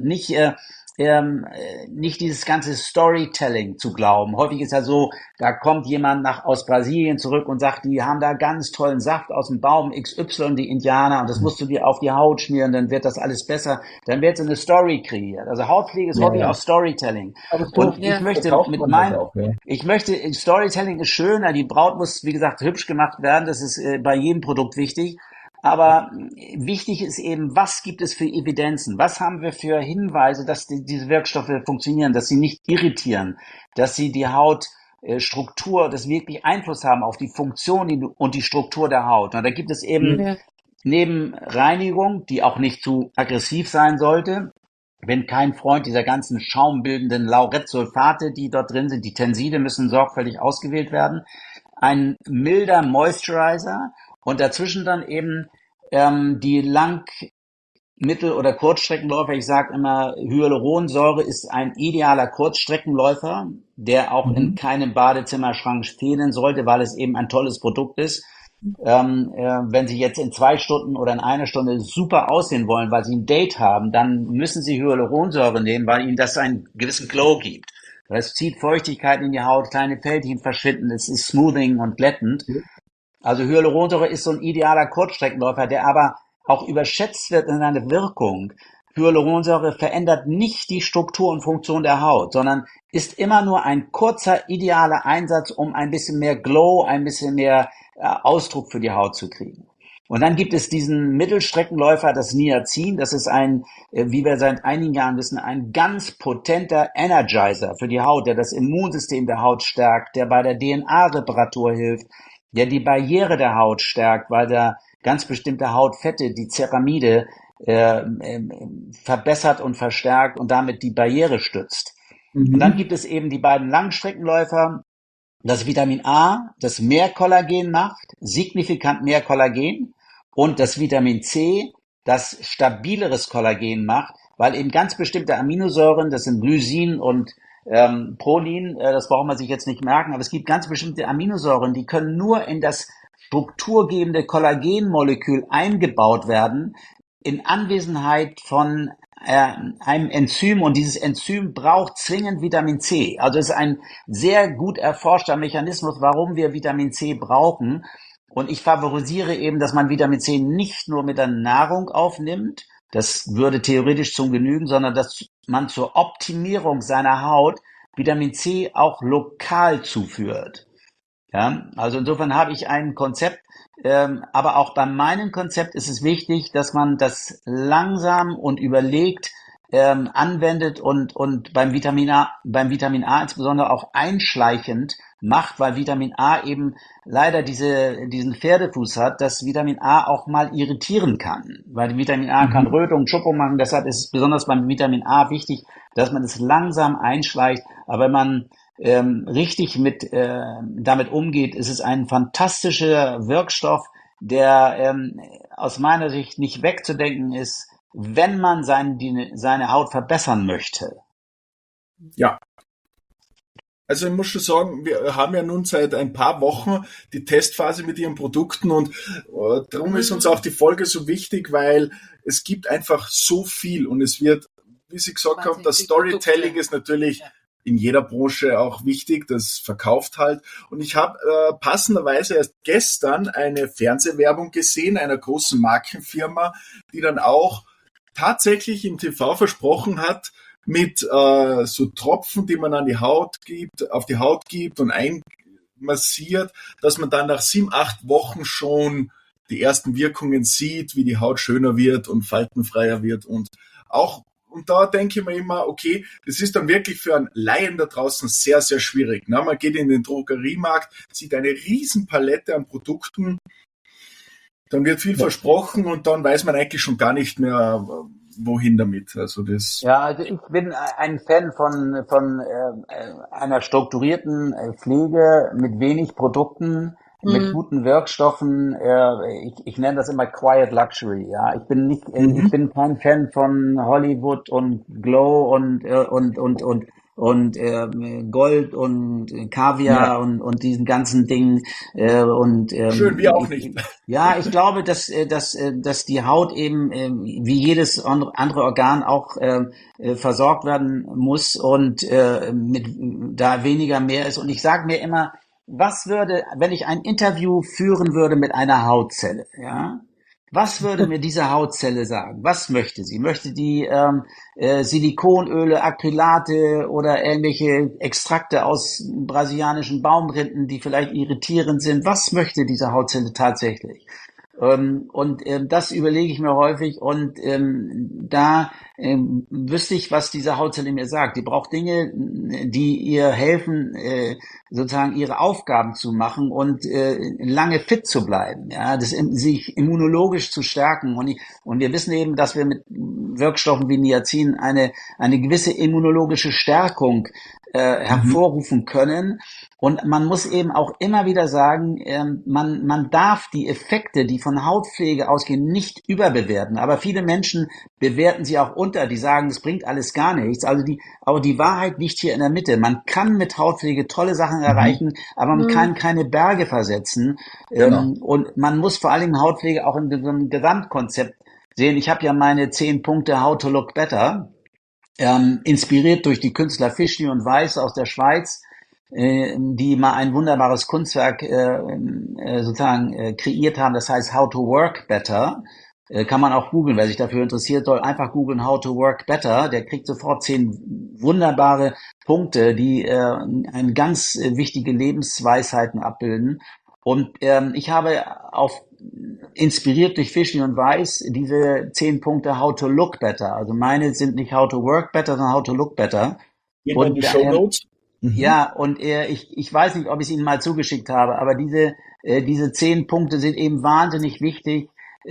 nicht dieses ganze Storytelling zu glauben. Häufig ist ja so, da kommt jemand aus Brasilien zurück und sagt, die haben da ganz tollen Saft aus dem Baum XY, die Indianer, und das musst du dir auf die Haut schmieren, dann wird das alles besser. Dann wird so eine Story kreiert. Also Hautpflege ist Ja, häufig auch ja. Storytelling. Aber Und so ich Ja. möchte verkauft man das auch, ja. Storytelling ist schöner, die Braut muss, wie gesagt, hübsch gemacht werden, das ist bei jedem Produkt wichtig. Aber wichtig ist eben, was gibt es für Evidenzen? Was haben wir für Hinweise, dass diese Wirkstoffe funktionieren, dass sie nicht irritieren, dass sie die Hautstruktur, dass wirklich Einfluss haben auf die Funktion und die Struktur der Haut. Und da gibt es eben Mhm. Ja. neben Reinigung, die auch nicht zu aggressiv sein sollte, bin kein Freund dieser ganzen schaumbildenden Lauretsulfate, die dort drin sind. Die Tenside müssen sorgfältig ausgewählt werden. Ein milder Moisturizer und dazwischen dann eben die Mittel- oder Kurzstreckenläufer, ich sage immer, Hyaluronsäure ist ein idealer Kurzstreckenläufer, der auch in Mhm. keinem Badezimmerschrank fehlen sollte, weil es eben ein tolles Produkt ist. Wenn Sie jetzt in 2 Stunden oder in einer Stunde super aussehen wollen, weil Sie ein Date haben, dann müssen Sie Hyaluronsäure nehmen, weil Ihnen das einen gewissen Glow gibt. Es zieht Feuchtigkeit in die Haut, kleine Fältchen verschwinden, es ist smoothing und glättend. Also Hyaluronsäure ist so ein idealer Kurzstreckenläufer, der aber auch überschätzt wird in seiner Wirkung. Hyaluronsäure verändert nicht die Struktur und Funktion der Haut, sondern ist immer nur ein kurzer, idealer Einsatz, um ein bisschen mehr Glow, ein bisschen mehr Ausdruck für die Haut zu kriegen. Und dann gibt es diesen Mittelstreckenläufer, das Niacin. Das ist wie wir seit einigen Jahren wissen, ein ganz potenter Energizer für die Haut, der das Immunsystem der Haut stärkt, der bei der DNA-Reparatur hilft, der die Barriere der Haut stärkt, weil da ganz bestimmte Hautfette, die Ceramide, verbessert und verstärkt und damit die Barriere stützt. Und dann Mhm. gibt es eben die beiden Langstreckenläufer, das Vitamin A, das mehr Kollagen macht, signifikant mehr Kollagen, und das Vitamin C, das stabileres Kollagen macht, weil eben ganz bestimmte Aminosäuren, das sind Lysin und Prolin, das braucht man sich jetzt nicht merken, aber es gibt ganz bestimmte Aminosäuren, die können nur in das strukturgebende Kollagenmolekül eingebaut werden, in Anwesenheit von einem Enzym, und dieses Enzym braucht zwingend Vitamin C. Also es ist ein sehr gut erforschter Mechanismus, warum wir Vitamin C brauchen. Und ich favorisiere eben, dass man Vitamin C nicht nur mit der Nahrung aufnimmt, das würde theoretisch zum genügen, sondern dass man zur Optimierung seiner Haut Vitamin C auch lokal zuführt. Ja, also insofern habe ich ein Konzept, aber auch bei meinem Konzept ist es wichtig, dass man das langsam und überlegt anwendet und beim Vitamin A insbesondere auch einschleichend macht, weil Vitamin A eben leider diesen Pferdefuß hat, dass Vitamin A auch mal irritieren kann, weil Vitamin A kann Mhm. Rötung, Schuppung machen. Deshalb ist es besonders beim Vitamin A wichtig, dass man es langsam einschleicht. Aber wenn man richtig damit umgeht, ist es ein fantastischer Wirkstoff, der aus meiner Sicht nicht wegzudenken ist, wenn man seine Haut verbessern möchte. Ja, also ich muss schon sagen, wir haben ja nun seit ein paar Wochen die Testphase mit ihren Produkten, und darum ist uns auch die Folge so wichtig, weil es gibt einfach so viel, und es wird, wie Sie gesagt haben, Wahnsinnig das viele Storytelling Produkte. ist natürlich Ja. in jeder Branche auch wichtig, das verkauft halt. Und ich habe passenderweise erst gestern eine Fernsehwerbung gesehen einer großen Markenfirma, die dann auch tatsächlich im TV versprochen hat, mit so Tropfen, die man an die Haut gibt, auf die Haut gibt und einmassiert, dass man dann nach 7, 8 Wochen schon die ersten Wirkungen sieht, wie die Haut schöner wird und faltenfreier wird. Und da denke ich mir immer, okay, das ist dann wirklich für einen Laien da draußen sehr, sehr schwierig. Ne? Man geht in den Drogeriemarkt, sieht eine riesen Palette an Produkten, dann wird viel versprochen und dann weiß man eigentlich schon gar nicht mehr, wohin damit. Also das. Ja, also ich bin ein Fan von einer strukturierten Pflege mit wenig Produkten, mit Mhm. guten Wirkstoffen. Ich nenne das immer Quiet Luxury. Ja, ich Mhm. bin kein Fan von Hollywood und Glow und Gold und Ja, Kaviar und diesen ganzen Dingen. Und schön, wir auch nicht. ja, ich glaube, dass die Haut eben wie jedes andere Organ auch versorgt werden muss und mit da weniger mehr ist. Und ich sage mir immer, was würde, wenn ich ein Interview führen würde mit einer Hautzelle, ja? Was würde mir diese Hautzelle sagen? Was möchte sie? Möchte die Silikonöle, Acrylate oder irgendwelche Extrakte aus brasilianischen Baumrinden, die vielleicht irritierend sind? Was möchte diese Hautzelle tatsächlich? Das überlege ich mir häufig, und da wüsste ich, was diese Hautzelle mir sagt. Die braucht Dinge, die ihr helfen, sozusagen ihre Aufgaben zu machen und lange fit zu bleiben, ja, sich immunologisch zu stärken. Und wir wissen eben, dass wir mit Wirkstoffen wie Niacin eine gewisse immunologische Stärkung hervorrufen können. Und man muss eben auch immer wieder sagen, man darf die Effekte, die von Hautpflege ausgehen, nicht überbewerten. Aber viele Menschen bewerten sie auch unter, die sagen, es bringt alles gar nichts. Aber die Wahrheit liegt hier in der Mitte. Man kann mit Hautpflege tolle Sachen erreichen, aber man kann keine Berge versetzen. Genau. Und man muss vor allem Hautpflege auch in so einem Gesamtkonzept sehen. Ich habe ja meine 10 Punkte How to Look Better, inspiriert durch die Künstler Fischli und Weiß aus der Schweiz, die mal ein wunderbares Kunstwerk sozusagen kreiert haben. Das heißt How to Work Better. Kann man auch googeln, wer sich dafür interessiert, soll einfach googeln How to Work Better. Der kriegt sofort 10 wunderbare Punkte, die eine ganz wichtige Lebensweisheiten abbilden. Und ich habe inspiriert durch Fischli und Weiß diese 10 Punkte How to Look Better. Also meine sind nicht How to Work Better, sondern How to Look Better. Gehen wir in die Und Shownotes. ja, und ich weiß nicht, ob ich es Ihnen mal zugeschickt habe, aber diese 10 Punkte sind eben wahnsinnig wichtig.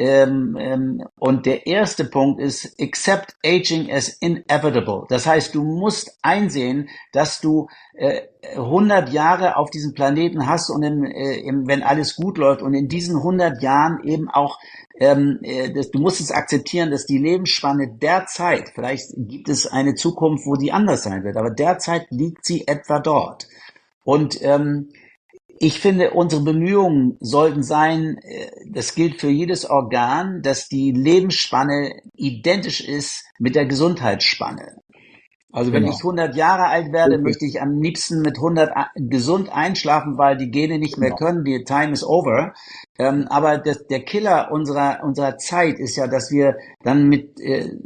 Und der erste Punkt ist, accept aging as inevitable. Das heißt, du musst einsehen, dass du 100 Jahre auf diesem Planeten hast und wenn alles gut läuft und in diesen 100 Jahren eben auch, du musst es akzeptieren, dass die Lebensspanne derzeit, vielleicht gibt es eine Zukunft, wo die anders sein wird, aber derzeit liegt sie etwa dort. Und ich finde, unsere Bemühungen sollten sein, das gilt für jedes Organ, dass die Lebensspanne identisch ist mit der Gesundheitsspanne. Also wenn ich 100 Jahre alt werde, möchte ich am liebsten mit 100 gesund einschlafen, weil die Gene nicht mehr können, die time is over. Aber der Killer unserer Zeit ist ja, dass wir dann mit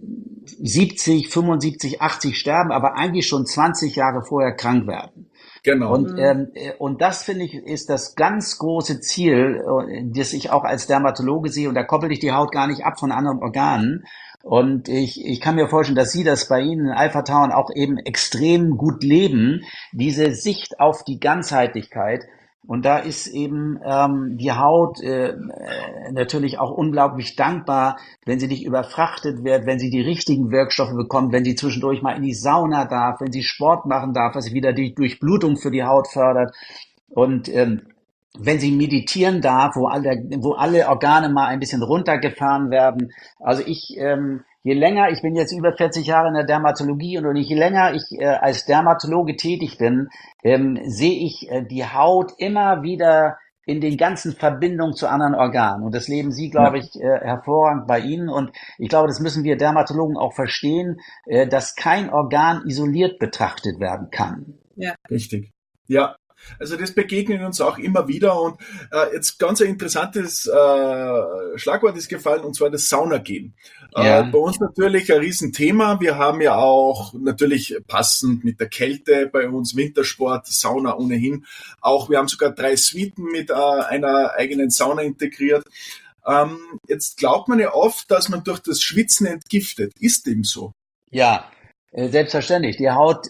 70, 75, 80 sterben, aber eigentlich schon 20 Jahre vorher krank werden. Genau. Und das, finde ich, ist das ganz große Ziel, das ich auch als Dermatologe sehe. Und da koppel ich die Haut gar nicht ab von anderen Organen. Und ich kann mir vorstellen, dass Sie das bei Ihnen in Alpha Town auch eben extrem gut leben, diese Sicht auf die Ganzheitlichkeit. Und da ist eben die Haut natürlich auch unglaublich dankbar, wenn sie nicht überfrachtet wird, wenn sie die richtigen Wirkstoffe bekommt, wenn sie zwischendurch mal in die Sauna darf, wenn sie Sport machen darf, was wieder die Durchblutung für die Haut fördert. Und wenn sie meditieren darf, wo alle Organe mal ein bisschen runtergefahren werden. Also je länger, ich bin jetzt über 40 Jahre in der Dermatologie und je länger ich als Dermatologe tätig bin, sehe ich die Haut immer wieder in den ganzen Verbindungen zu anderen Organen. Und das leben Sie, glaube ich, hervorragend bei Ihnen. Und ich glaube, das müssen wir Dermatologen auch verstehen, dass kein Organ isoliert betrachtet werden kann. Ja. Richtig. Ja. Also das begegnet uns auch immer wieder und jetzt ganz ein interessantes Schlagwort ist gefallen und zwar das Saunagehen. Ja. Bei uns natürlich ein Riesenthema. Wir haben ja auch natürlich passend mit der Kälte bei uns Wintersport, Sauna ohnehin. Auch wir haben sogar 3 Suiten mit einer eigenen Sauna integriert. Jetzt glaubt man ja oft, dass man durch das Schwitzen entgiftet. Ist dem so? Ja, selbstverständlich. Die Haut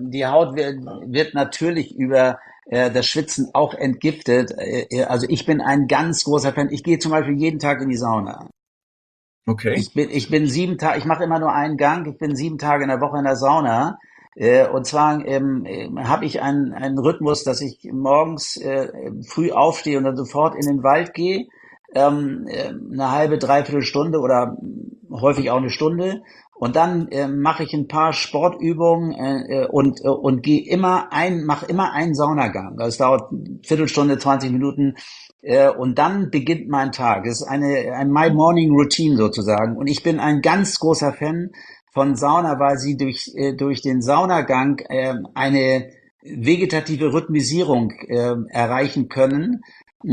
wird natürlich über das Schwitzen auch entgiftet. Also ich bin ein ganz großer Fan. Ich gehe zum Beispiel jeden Tag in die Sauna. Okay. Ich bin 7 Tage, ich mache immer nur einen Gang. Ich bin 7 Tage in der Woche in der Sauna. Und zwar habe ich einen Rhythmus, dass ich morgens früh aufstehe und dann sofort in den Wald gehe. Eine halbe, dreiviertel Stunde oder häufig auch eine Stunde. Und dann mache ich ein paar Sportübungen und mache immer einen Saunagang. Das dauert eine Viertelstunde, 20 Minuten. Und dann beginnt mein Tag. Das ist ein My Morning Routine sozusagen. Und ich bin ein ganz großer Fan von Sauna, weil sie durch den Saunagang eine vegetative Rhythmisierung erreichen können,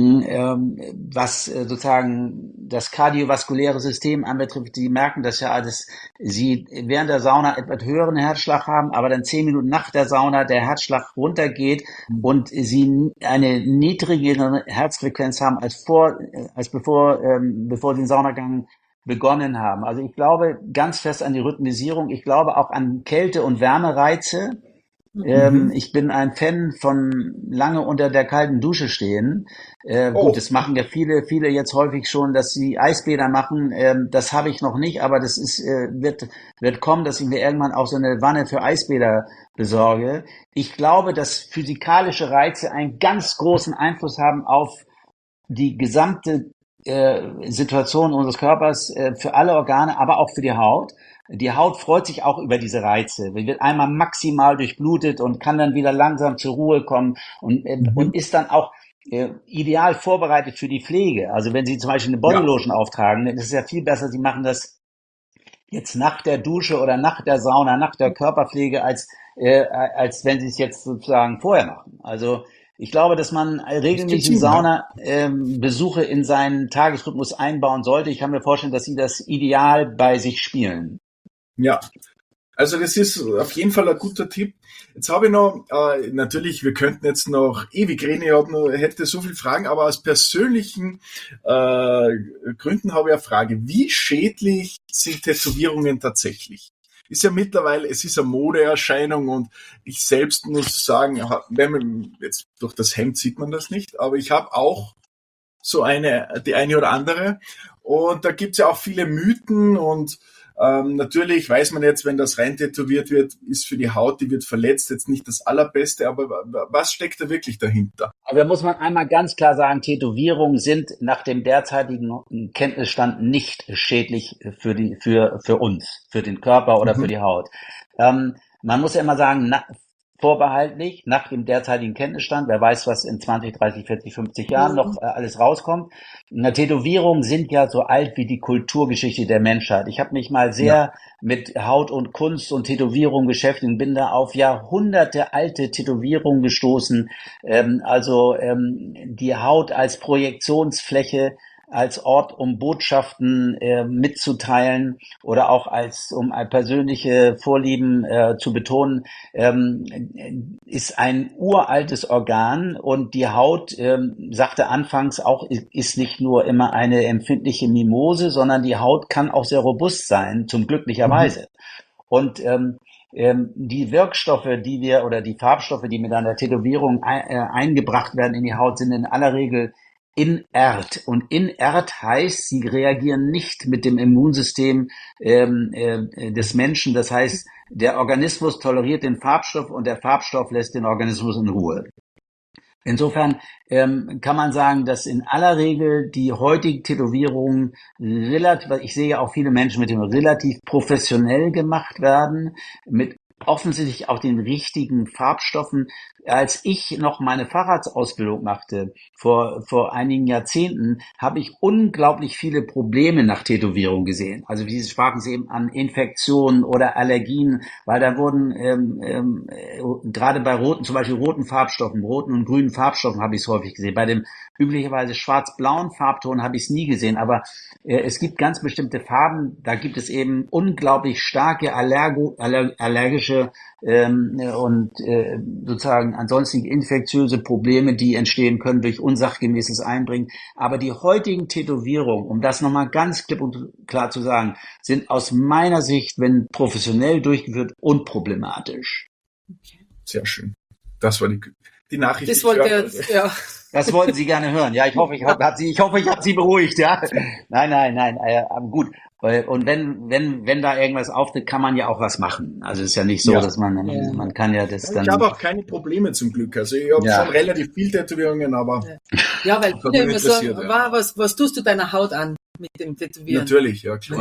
was sozusagen das kardiovaskuläre System anbetrifft. Sie merken das ja, dass Sie während der Sauna etwas höheren Herzschlag haben, aber dann 10 Minuten nach der Sauna der Herzschlag runtergeht und Sie eine niedrigere Herzfrequenz haben bevor Sie den Saunagang begonnen haben. Also ich glaube ganz fest an die Rhythmisierung. Ich glaube auch an Kälte- und Wärmereize. Ich bin ein Fan von lange unter der kalten Dusche stehen. Gut, das machen ja viele jetzt häufig schon, dass sie Eisbäder machen. Das habe ich noch nicht, aber das wird kommen, dass ich mir irgendwann auch so eine Wanne für Eisbäder besorge. Ich glaube, dass physikalische Reize einen ganz großen Einfluss haben auf die gesamte Situation unseres Körpers, für alle Organe, aber auch für die Haut. Die Haut freut sich auch über diese Reize. Die wird einmal maximal durchblutet und kann dann wieder langsam zur Ruhe kommen und ist dann auch ideal vorbereitet für die Pflege. Also wenn Sie zum Beispiel eine Bodylotion auftragen, dann ist es ja viel besser, Sie machen das jetzt nach der Dusche oder nach der Sauna, nach der Körperpflege, als wenn Sie es jetzt sozusagen vorher machen. Also ich glaube, dass man regelmäßige Saunabesuche in seinen Tagesrhythmus einbauen sollte. Ich kann mir vorstellen, dass Sie das ideal bei sich spielen. Ja, also das ist auf jeden Fall ein guter Tipp. Jetzt habe ich noch, natürlich, wir könnten jetzt noch ewig reden, hätte so viele Fragen, aber aus persönlichen Gründen habe ich eine Frage. Wie schädlich sind Tätowierungen tatsächlich? Ist ja mittlerweile, es ist eine Modeerscheinung und ich selbst muss sagen, wenn man jetzt durch das Hemd sieht man das nicht, aber ich habe auch so die eine oder andere und da gibt's ja auch viele Mythen und natürlich weiß man jetzt, wenn das rein tätowiert wird, ist für die Haut, die wird verletzt, jetzt nicht das Allerbeste, aber was steckt da wirklich dahinter? Aber da muss man einmal ganz klar sagen, Tätowierungen sind nach dem derzeitigen Kenntnisstand nicht schädlich für uns, für den Körper oder für die Haut. Man muss ja immer sagen, vorbehaltlich nach dem derzeitigen Kenntnisstand. Wer weiß, was in 20, 30, 40, 50 Jahren noch alles rauskommt. Tätowierungen sind ja so alt wie die Kulturgeschichte der Menschheit. Ich habe mich mal sehr mit Haut und Kunst und Tätowierung beschäftigt und bin da auf Jahrhunderte alte Tätowierungen gestoßen. Die Haut als Projektionsfläche, als Ort, um Botschaften mitzuteilen oder auch um persönliche Vorlieben zu betonen, ist ein uraltes Organ und die Haut, sagte anfangs auch, ist nicht nur immer eine empfindliche Mimose, sondern die Haut kann auch sehr robust sein, zum glücklicherweise. Und die Wirkstoffe, die Farbstoffe, die mit einer Tätowierung eingebracht werden in die Haut, sind in aller Regel inert. Und inert heißt, sie reagieren nicht mit dem Immunsystem des Menschen. Das heißt, der Organismus toleriert den Farbstoff und der Farbstoff lässt den Organismus in Ruhe. Insofern kann man sagen, dass in aller Regel die heutigen Tätowierungen ich sehe ja auch viele Menschen mit dem relativ professionell gemacht werden, mit offensichtlich auch den richtigen Farbstoffen. Als ich noch meine Facharztausbildung machte, vor einigen Jahrzehnten, habe ich unglaublich viele Probleme nach Tätowierung gesehen. Also wie Sie sprachen Sie eben an Infektionen oder Allergien, weil da wurden gerade bei zum Beispiel roten Farbstoffen, roten und grünen Farbstoffen habe ich es häufig gesehen. Bei dem üblicherweise schwarz-blauen Farbton habe ich es nie gesehen, aber es gibt ganz bestimmte Farben, da gibt es eben unglaublich starke allergische und sozusagen ansonsten infektiöse Probleme, die entstehen können durch unsachgemäßes Einbringen. Aber die heutigen Tätowierungen, um das nochmal ganz klipp und klar zu sagen, sind aus meiner Sicht, wenn professionell durchgeführt, unproblematisch. Sehr schön. Das war die Nachricht. Das wollte jetzt, ja. Das wollten Sie gerne hören. Ja, ich hoffe, ich habe Sie beruhigt, ja. Nein, gut. Und wenn da irgendwas auftritt, kann man ja auch was machen. Also es ist ja nicht so, dass man kann ja das dann. Ich habe auch keine Probleme zum Glück. Also ich habe schon relativ viel Tätowierungen, aber. Ja, weil viele immer sagen, was tust du deiner Haut an mit dem Tätowieren? Natürlich, ja klar.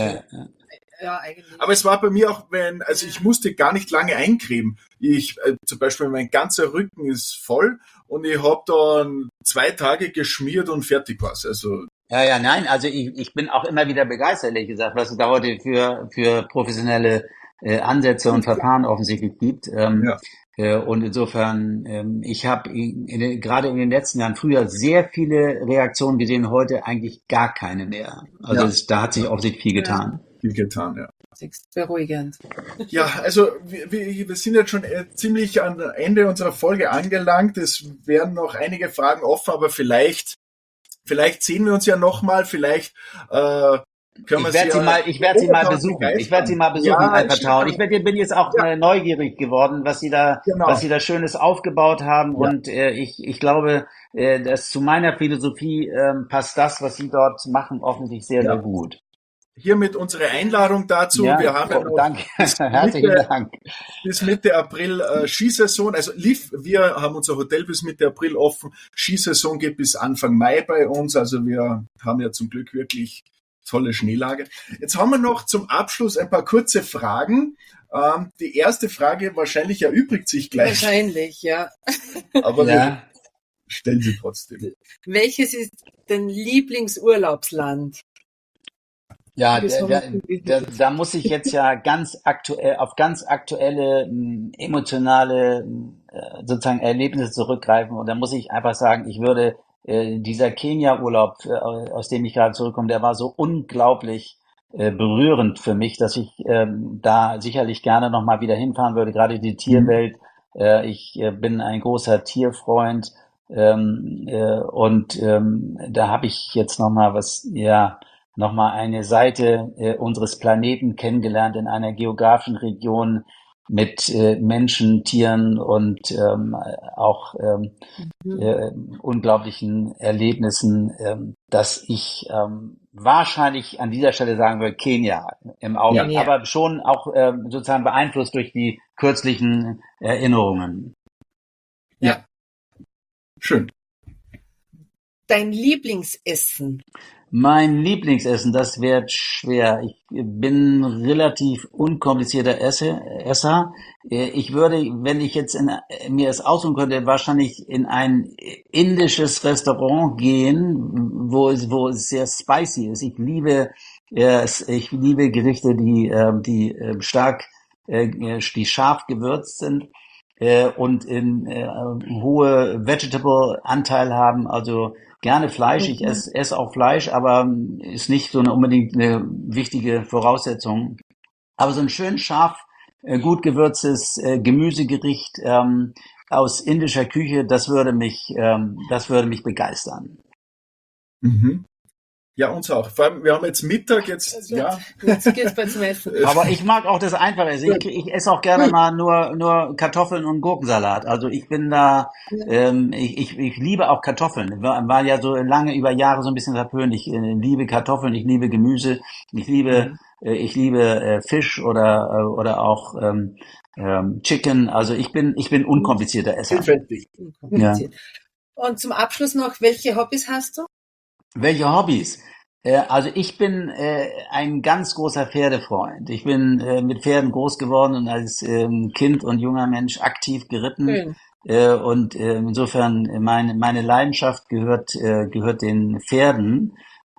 Ja, eigentlich. Aber es war bei mir auch, ich musste gar nicht lange eincremen. Zum Beispiel mein ganzer Rücken ist voll und ich habe dann 2 Tage geschmiert und fertig war's. Also. Nein, also ich bin auch immer wieder begeistert, ehrlich gesagt, was es da heute für professionelle Ansätze und Verfahren offensichtlich gibt. Und insofern, ich habe gerade in den letzten Jahren früher sehr viele Reaktionen gesehen, heute eigentlich gar keine mehr. Also da hat sich offensichtlich viel getan. Viel getan, ja. Das ist beruhigend. Ja, also wir sind jetzt schon ziemlich am Ende unserer Folge angelangt. Es werden noch einige Fragen offen, aber vielleicht sehen wir uns ja nochmal, vielleicht können wir Ich werde sie mal Obertauern besuchen. Ich begeistern. werde sie mal besuchen, Ja, Alpha schick Town. mal. Bin jetzt auch Ja, neugierig geworden, was genau. sie da Schönes aufgebaut haben. Ja, Und ich glaube, dass zu meiner Philosophie passt das, was sie dort machen, offensichtlich sehr, sehr ja. gut. Hiermit unsere Einladung dazu. Ja, Wir haben ja noch danke, bis herzlichen Mitte, Dank. bis Mitte April Skisaison. Also wir haben unser Hotel bis Mitte April offen. Skisaison geht bis Anfang Mai bei uns. Also wir haben ja zum Glück wirklich tolle Schneelage. Jetzt haben wir noch zum Abschluss ein paar kurze Fragen. Die erste Frage wahrscheinlich erübrigt sich gleich, Wahrscheinlich, ja. aber wir Ja, stellen sie trotzdem. Welches ist dein Lieblingsurlaubsland? ja, Das haben da muss ich jetzt ja auf ganz aktuelle emotionale sozusagen Erlebnisse zurückgreifen. Und da muss ich einfach sagen, ich würde dieser Kenia-Urlaub, aus dem ich gerade zurückkomme, der war so unglaublich berührend für mich, dass ich da sicherlich gerne nochmal wieder hinfahren würde. Gerade die Tierwelt. Ich bin ein großer Tierfreund, und da habe ich jetzt nochmal eine Seite unseres Planeten kennengelernt in einer geografischen Region mit Menschen, Tieren und auch unglaublichen Erlebnissen, dass ich wahrscheinlich an dieser Stelle sagen würde, Kenia im Augenblick, Ja. aber schon auch sozusagen beeinflusst durch die kürzlichen Erinnerungen. Ja, schön. Dein Lieblingsessen? Mein Lieblingsessen, das wird schwer. Ich bin relativ unkomplizierter Esser. Ich würde, wenn ich jetzt mir es aussuchen könnte, wahrscheinlich in ein indisches Restaurant gehen, wo es sehr spicy ist. Ich liebe Gerichte, die scharf gewürzt sind und hohe Vegetable-Anteil haben, also gerne Fleisch. Ich esse auch Fleisch, aber ist nicht so unbedingt eine wichtige Voraussetzung. Aber so ein schön scharf, gut gewürztes Gemüsegericht aus indischer Küche, das würde mich begeistern. Mhm. Ja, uns auch. Vor allem, wir haben jetzt Mittag, jetzt geht's bald zum Essen. Aber ich mag auch das Einfache. Also ich esse auch gerne mal nur Kartoffeln und Gurkensalat. Also ich bin da, ich liebe auch Kartoffeln. War ja so lange über Jahre so ein bisschen verpönt. Ich liebe Kartoffeln, ich liebe Gemüse, ich liebe Fisch oder auch Chicken. Also ich bin unkomplizierter Esser. vielfältig. Ja. Und zum Abschluss noch, welche Hobbys hast du? Welche Hobbys? Also ich bin ein ganz großer Pferdefreund. Ich bin mit Pferden groß geworden und als Kind und junger Mensch aktiv geritten. Schön. Und insofern meine Leidenschaft gehört den Pferden.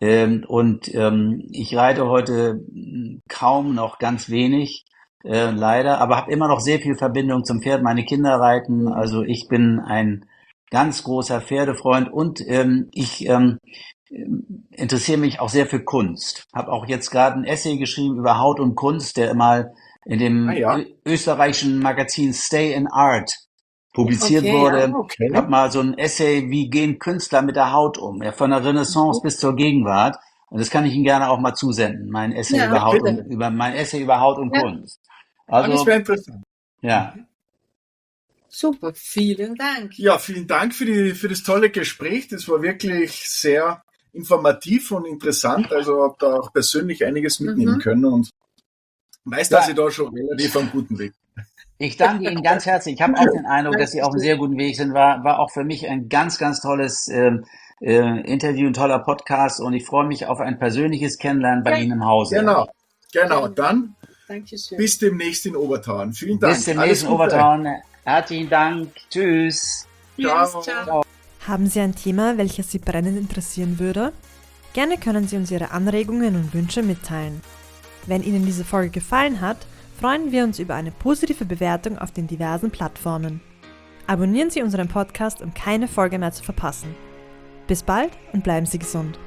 Ich reite heute kaum noch, ganz wenig, leider, aber habe immer noch sehr viel Verbindung zum Pferd. Meine Kinder reiten, also ich bin ein ganz großer Pferdefreund und ich interessiere mich auch sehr für Kunst. Habe auch jetzt gerade ein Essay geschrieben über Haut und Kunst, der mal in dem österreichischen Magazin Stay in Art publiziert wurde. Okay. Ich habe mal so ein Essay, wie gehen Künstler mit der Haut um, ja, von der Renaissance bis zur Gegenwart. Und das kann ich Ihnen gerne auch mal zusenden, mein Essay über Haut und Kunst. Das Also, wäre interessant. ja. Super, vielen Dank. Ja, vielen Dank für das tolle Gespräch. Das war wirklich sehr informativ und interessant. Also habe da auch persönlich einiges mitnehmen können und weiß, dass ich da schon relativ am guten Weg bin. Ich danke Ihnen ganz herzlich. Ich habe auch den Eindruck, dass Sie auf einem sehr guten Weg sind. War auch für mich ein ganz, ganz tolles Interview, ein toller Podcast und ich freue mich auf ein persönliches Kennenlernen bei Ihnen im Hause. Genau. Dann Dankeschön. bis demnächst in Obertauern. Vielen Dank. Bis demnächst in Obertauern. Herzlichen Dank. Tschüss. Ciao. Haben Sie ein Thema, welches Sie brennend interessieren würde? Gerne können Sie uns Ihre Anregungen und Wünsche mitteilen. Wenn Ihnen diese Folge gefallen hat, freuen wir uns über eine positive Bewertung auf den diversen Plattformen. Abonnieren Sie unseren Podcast, um keine Folge mehr zu verpassen. Bis bald und bleiben Sie gesund.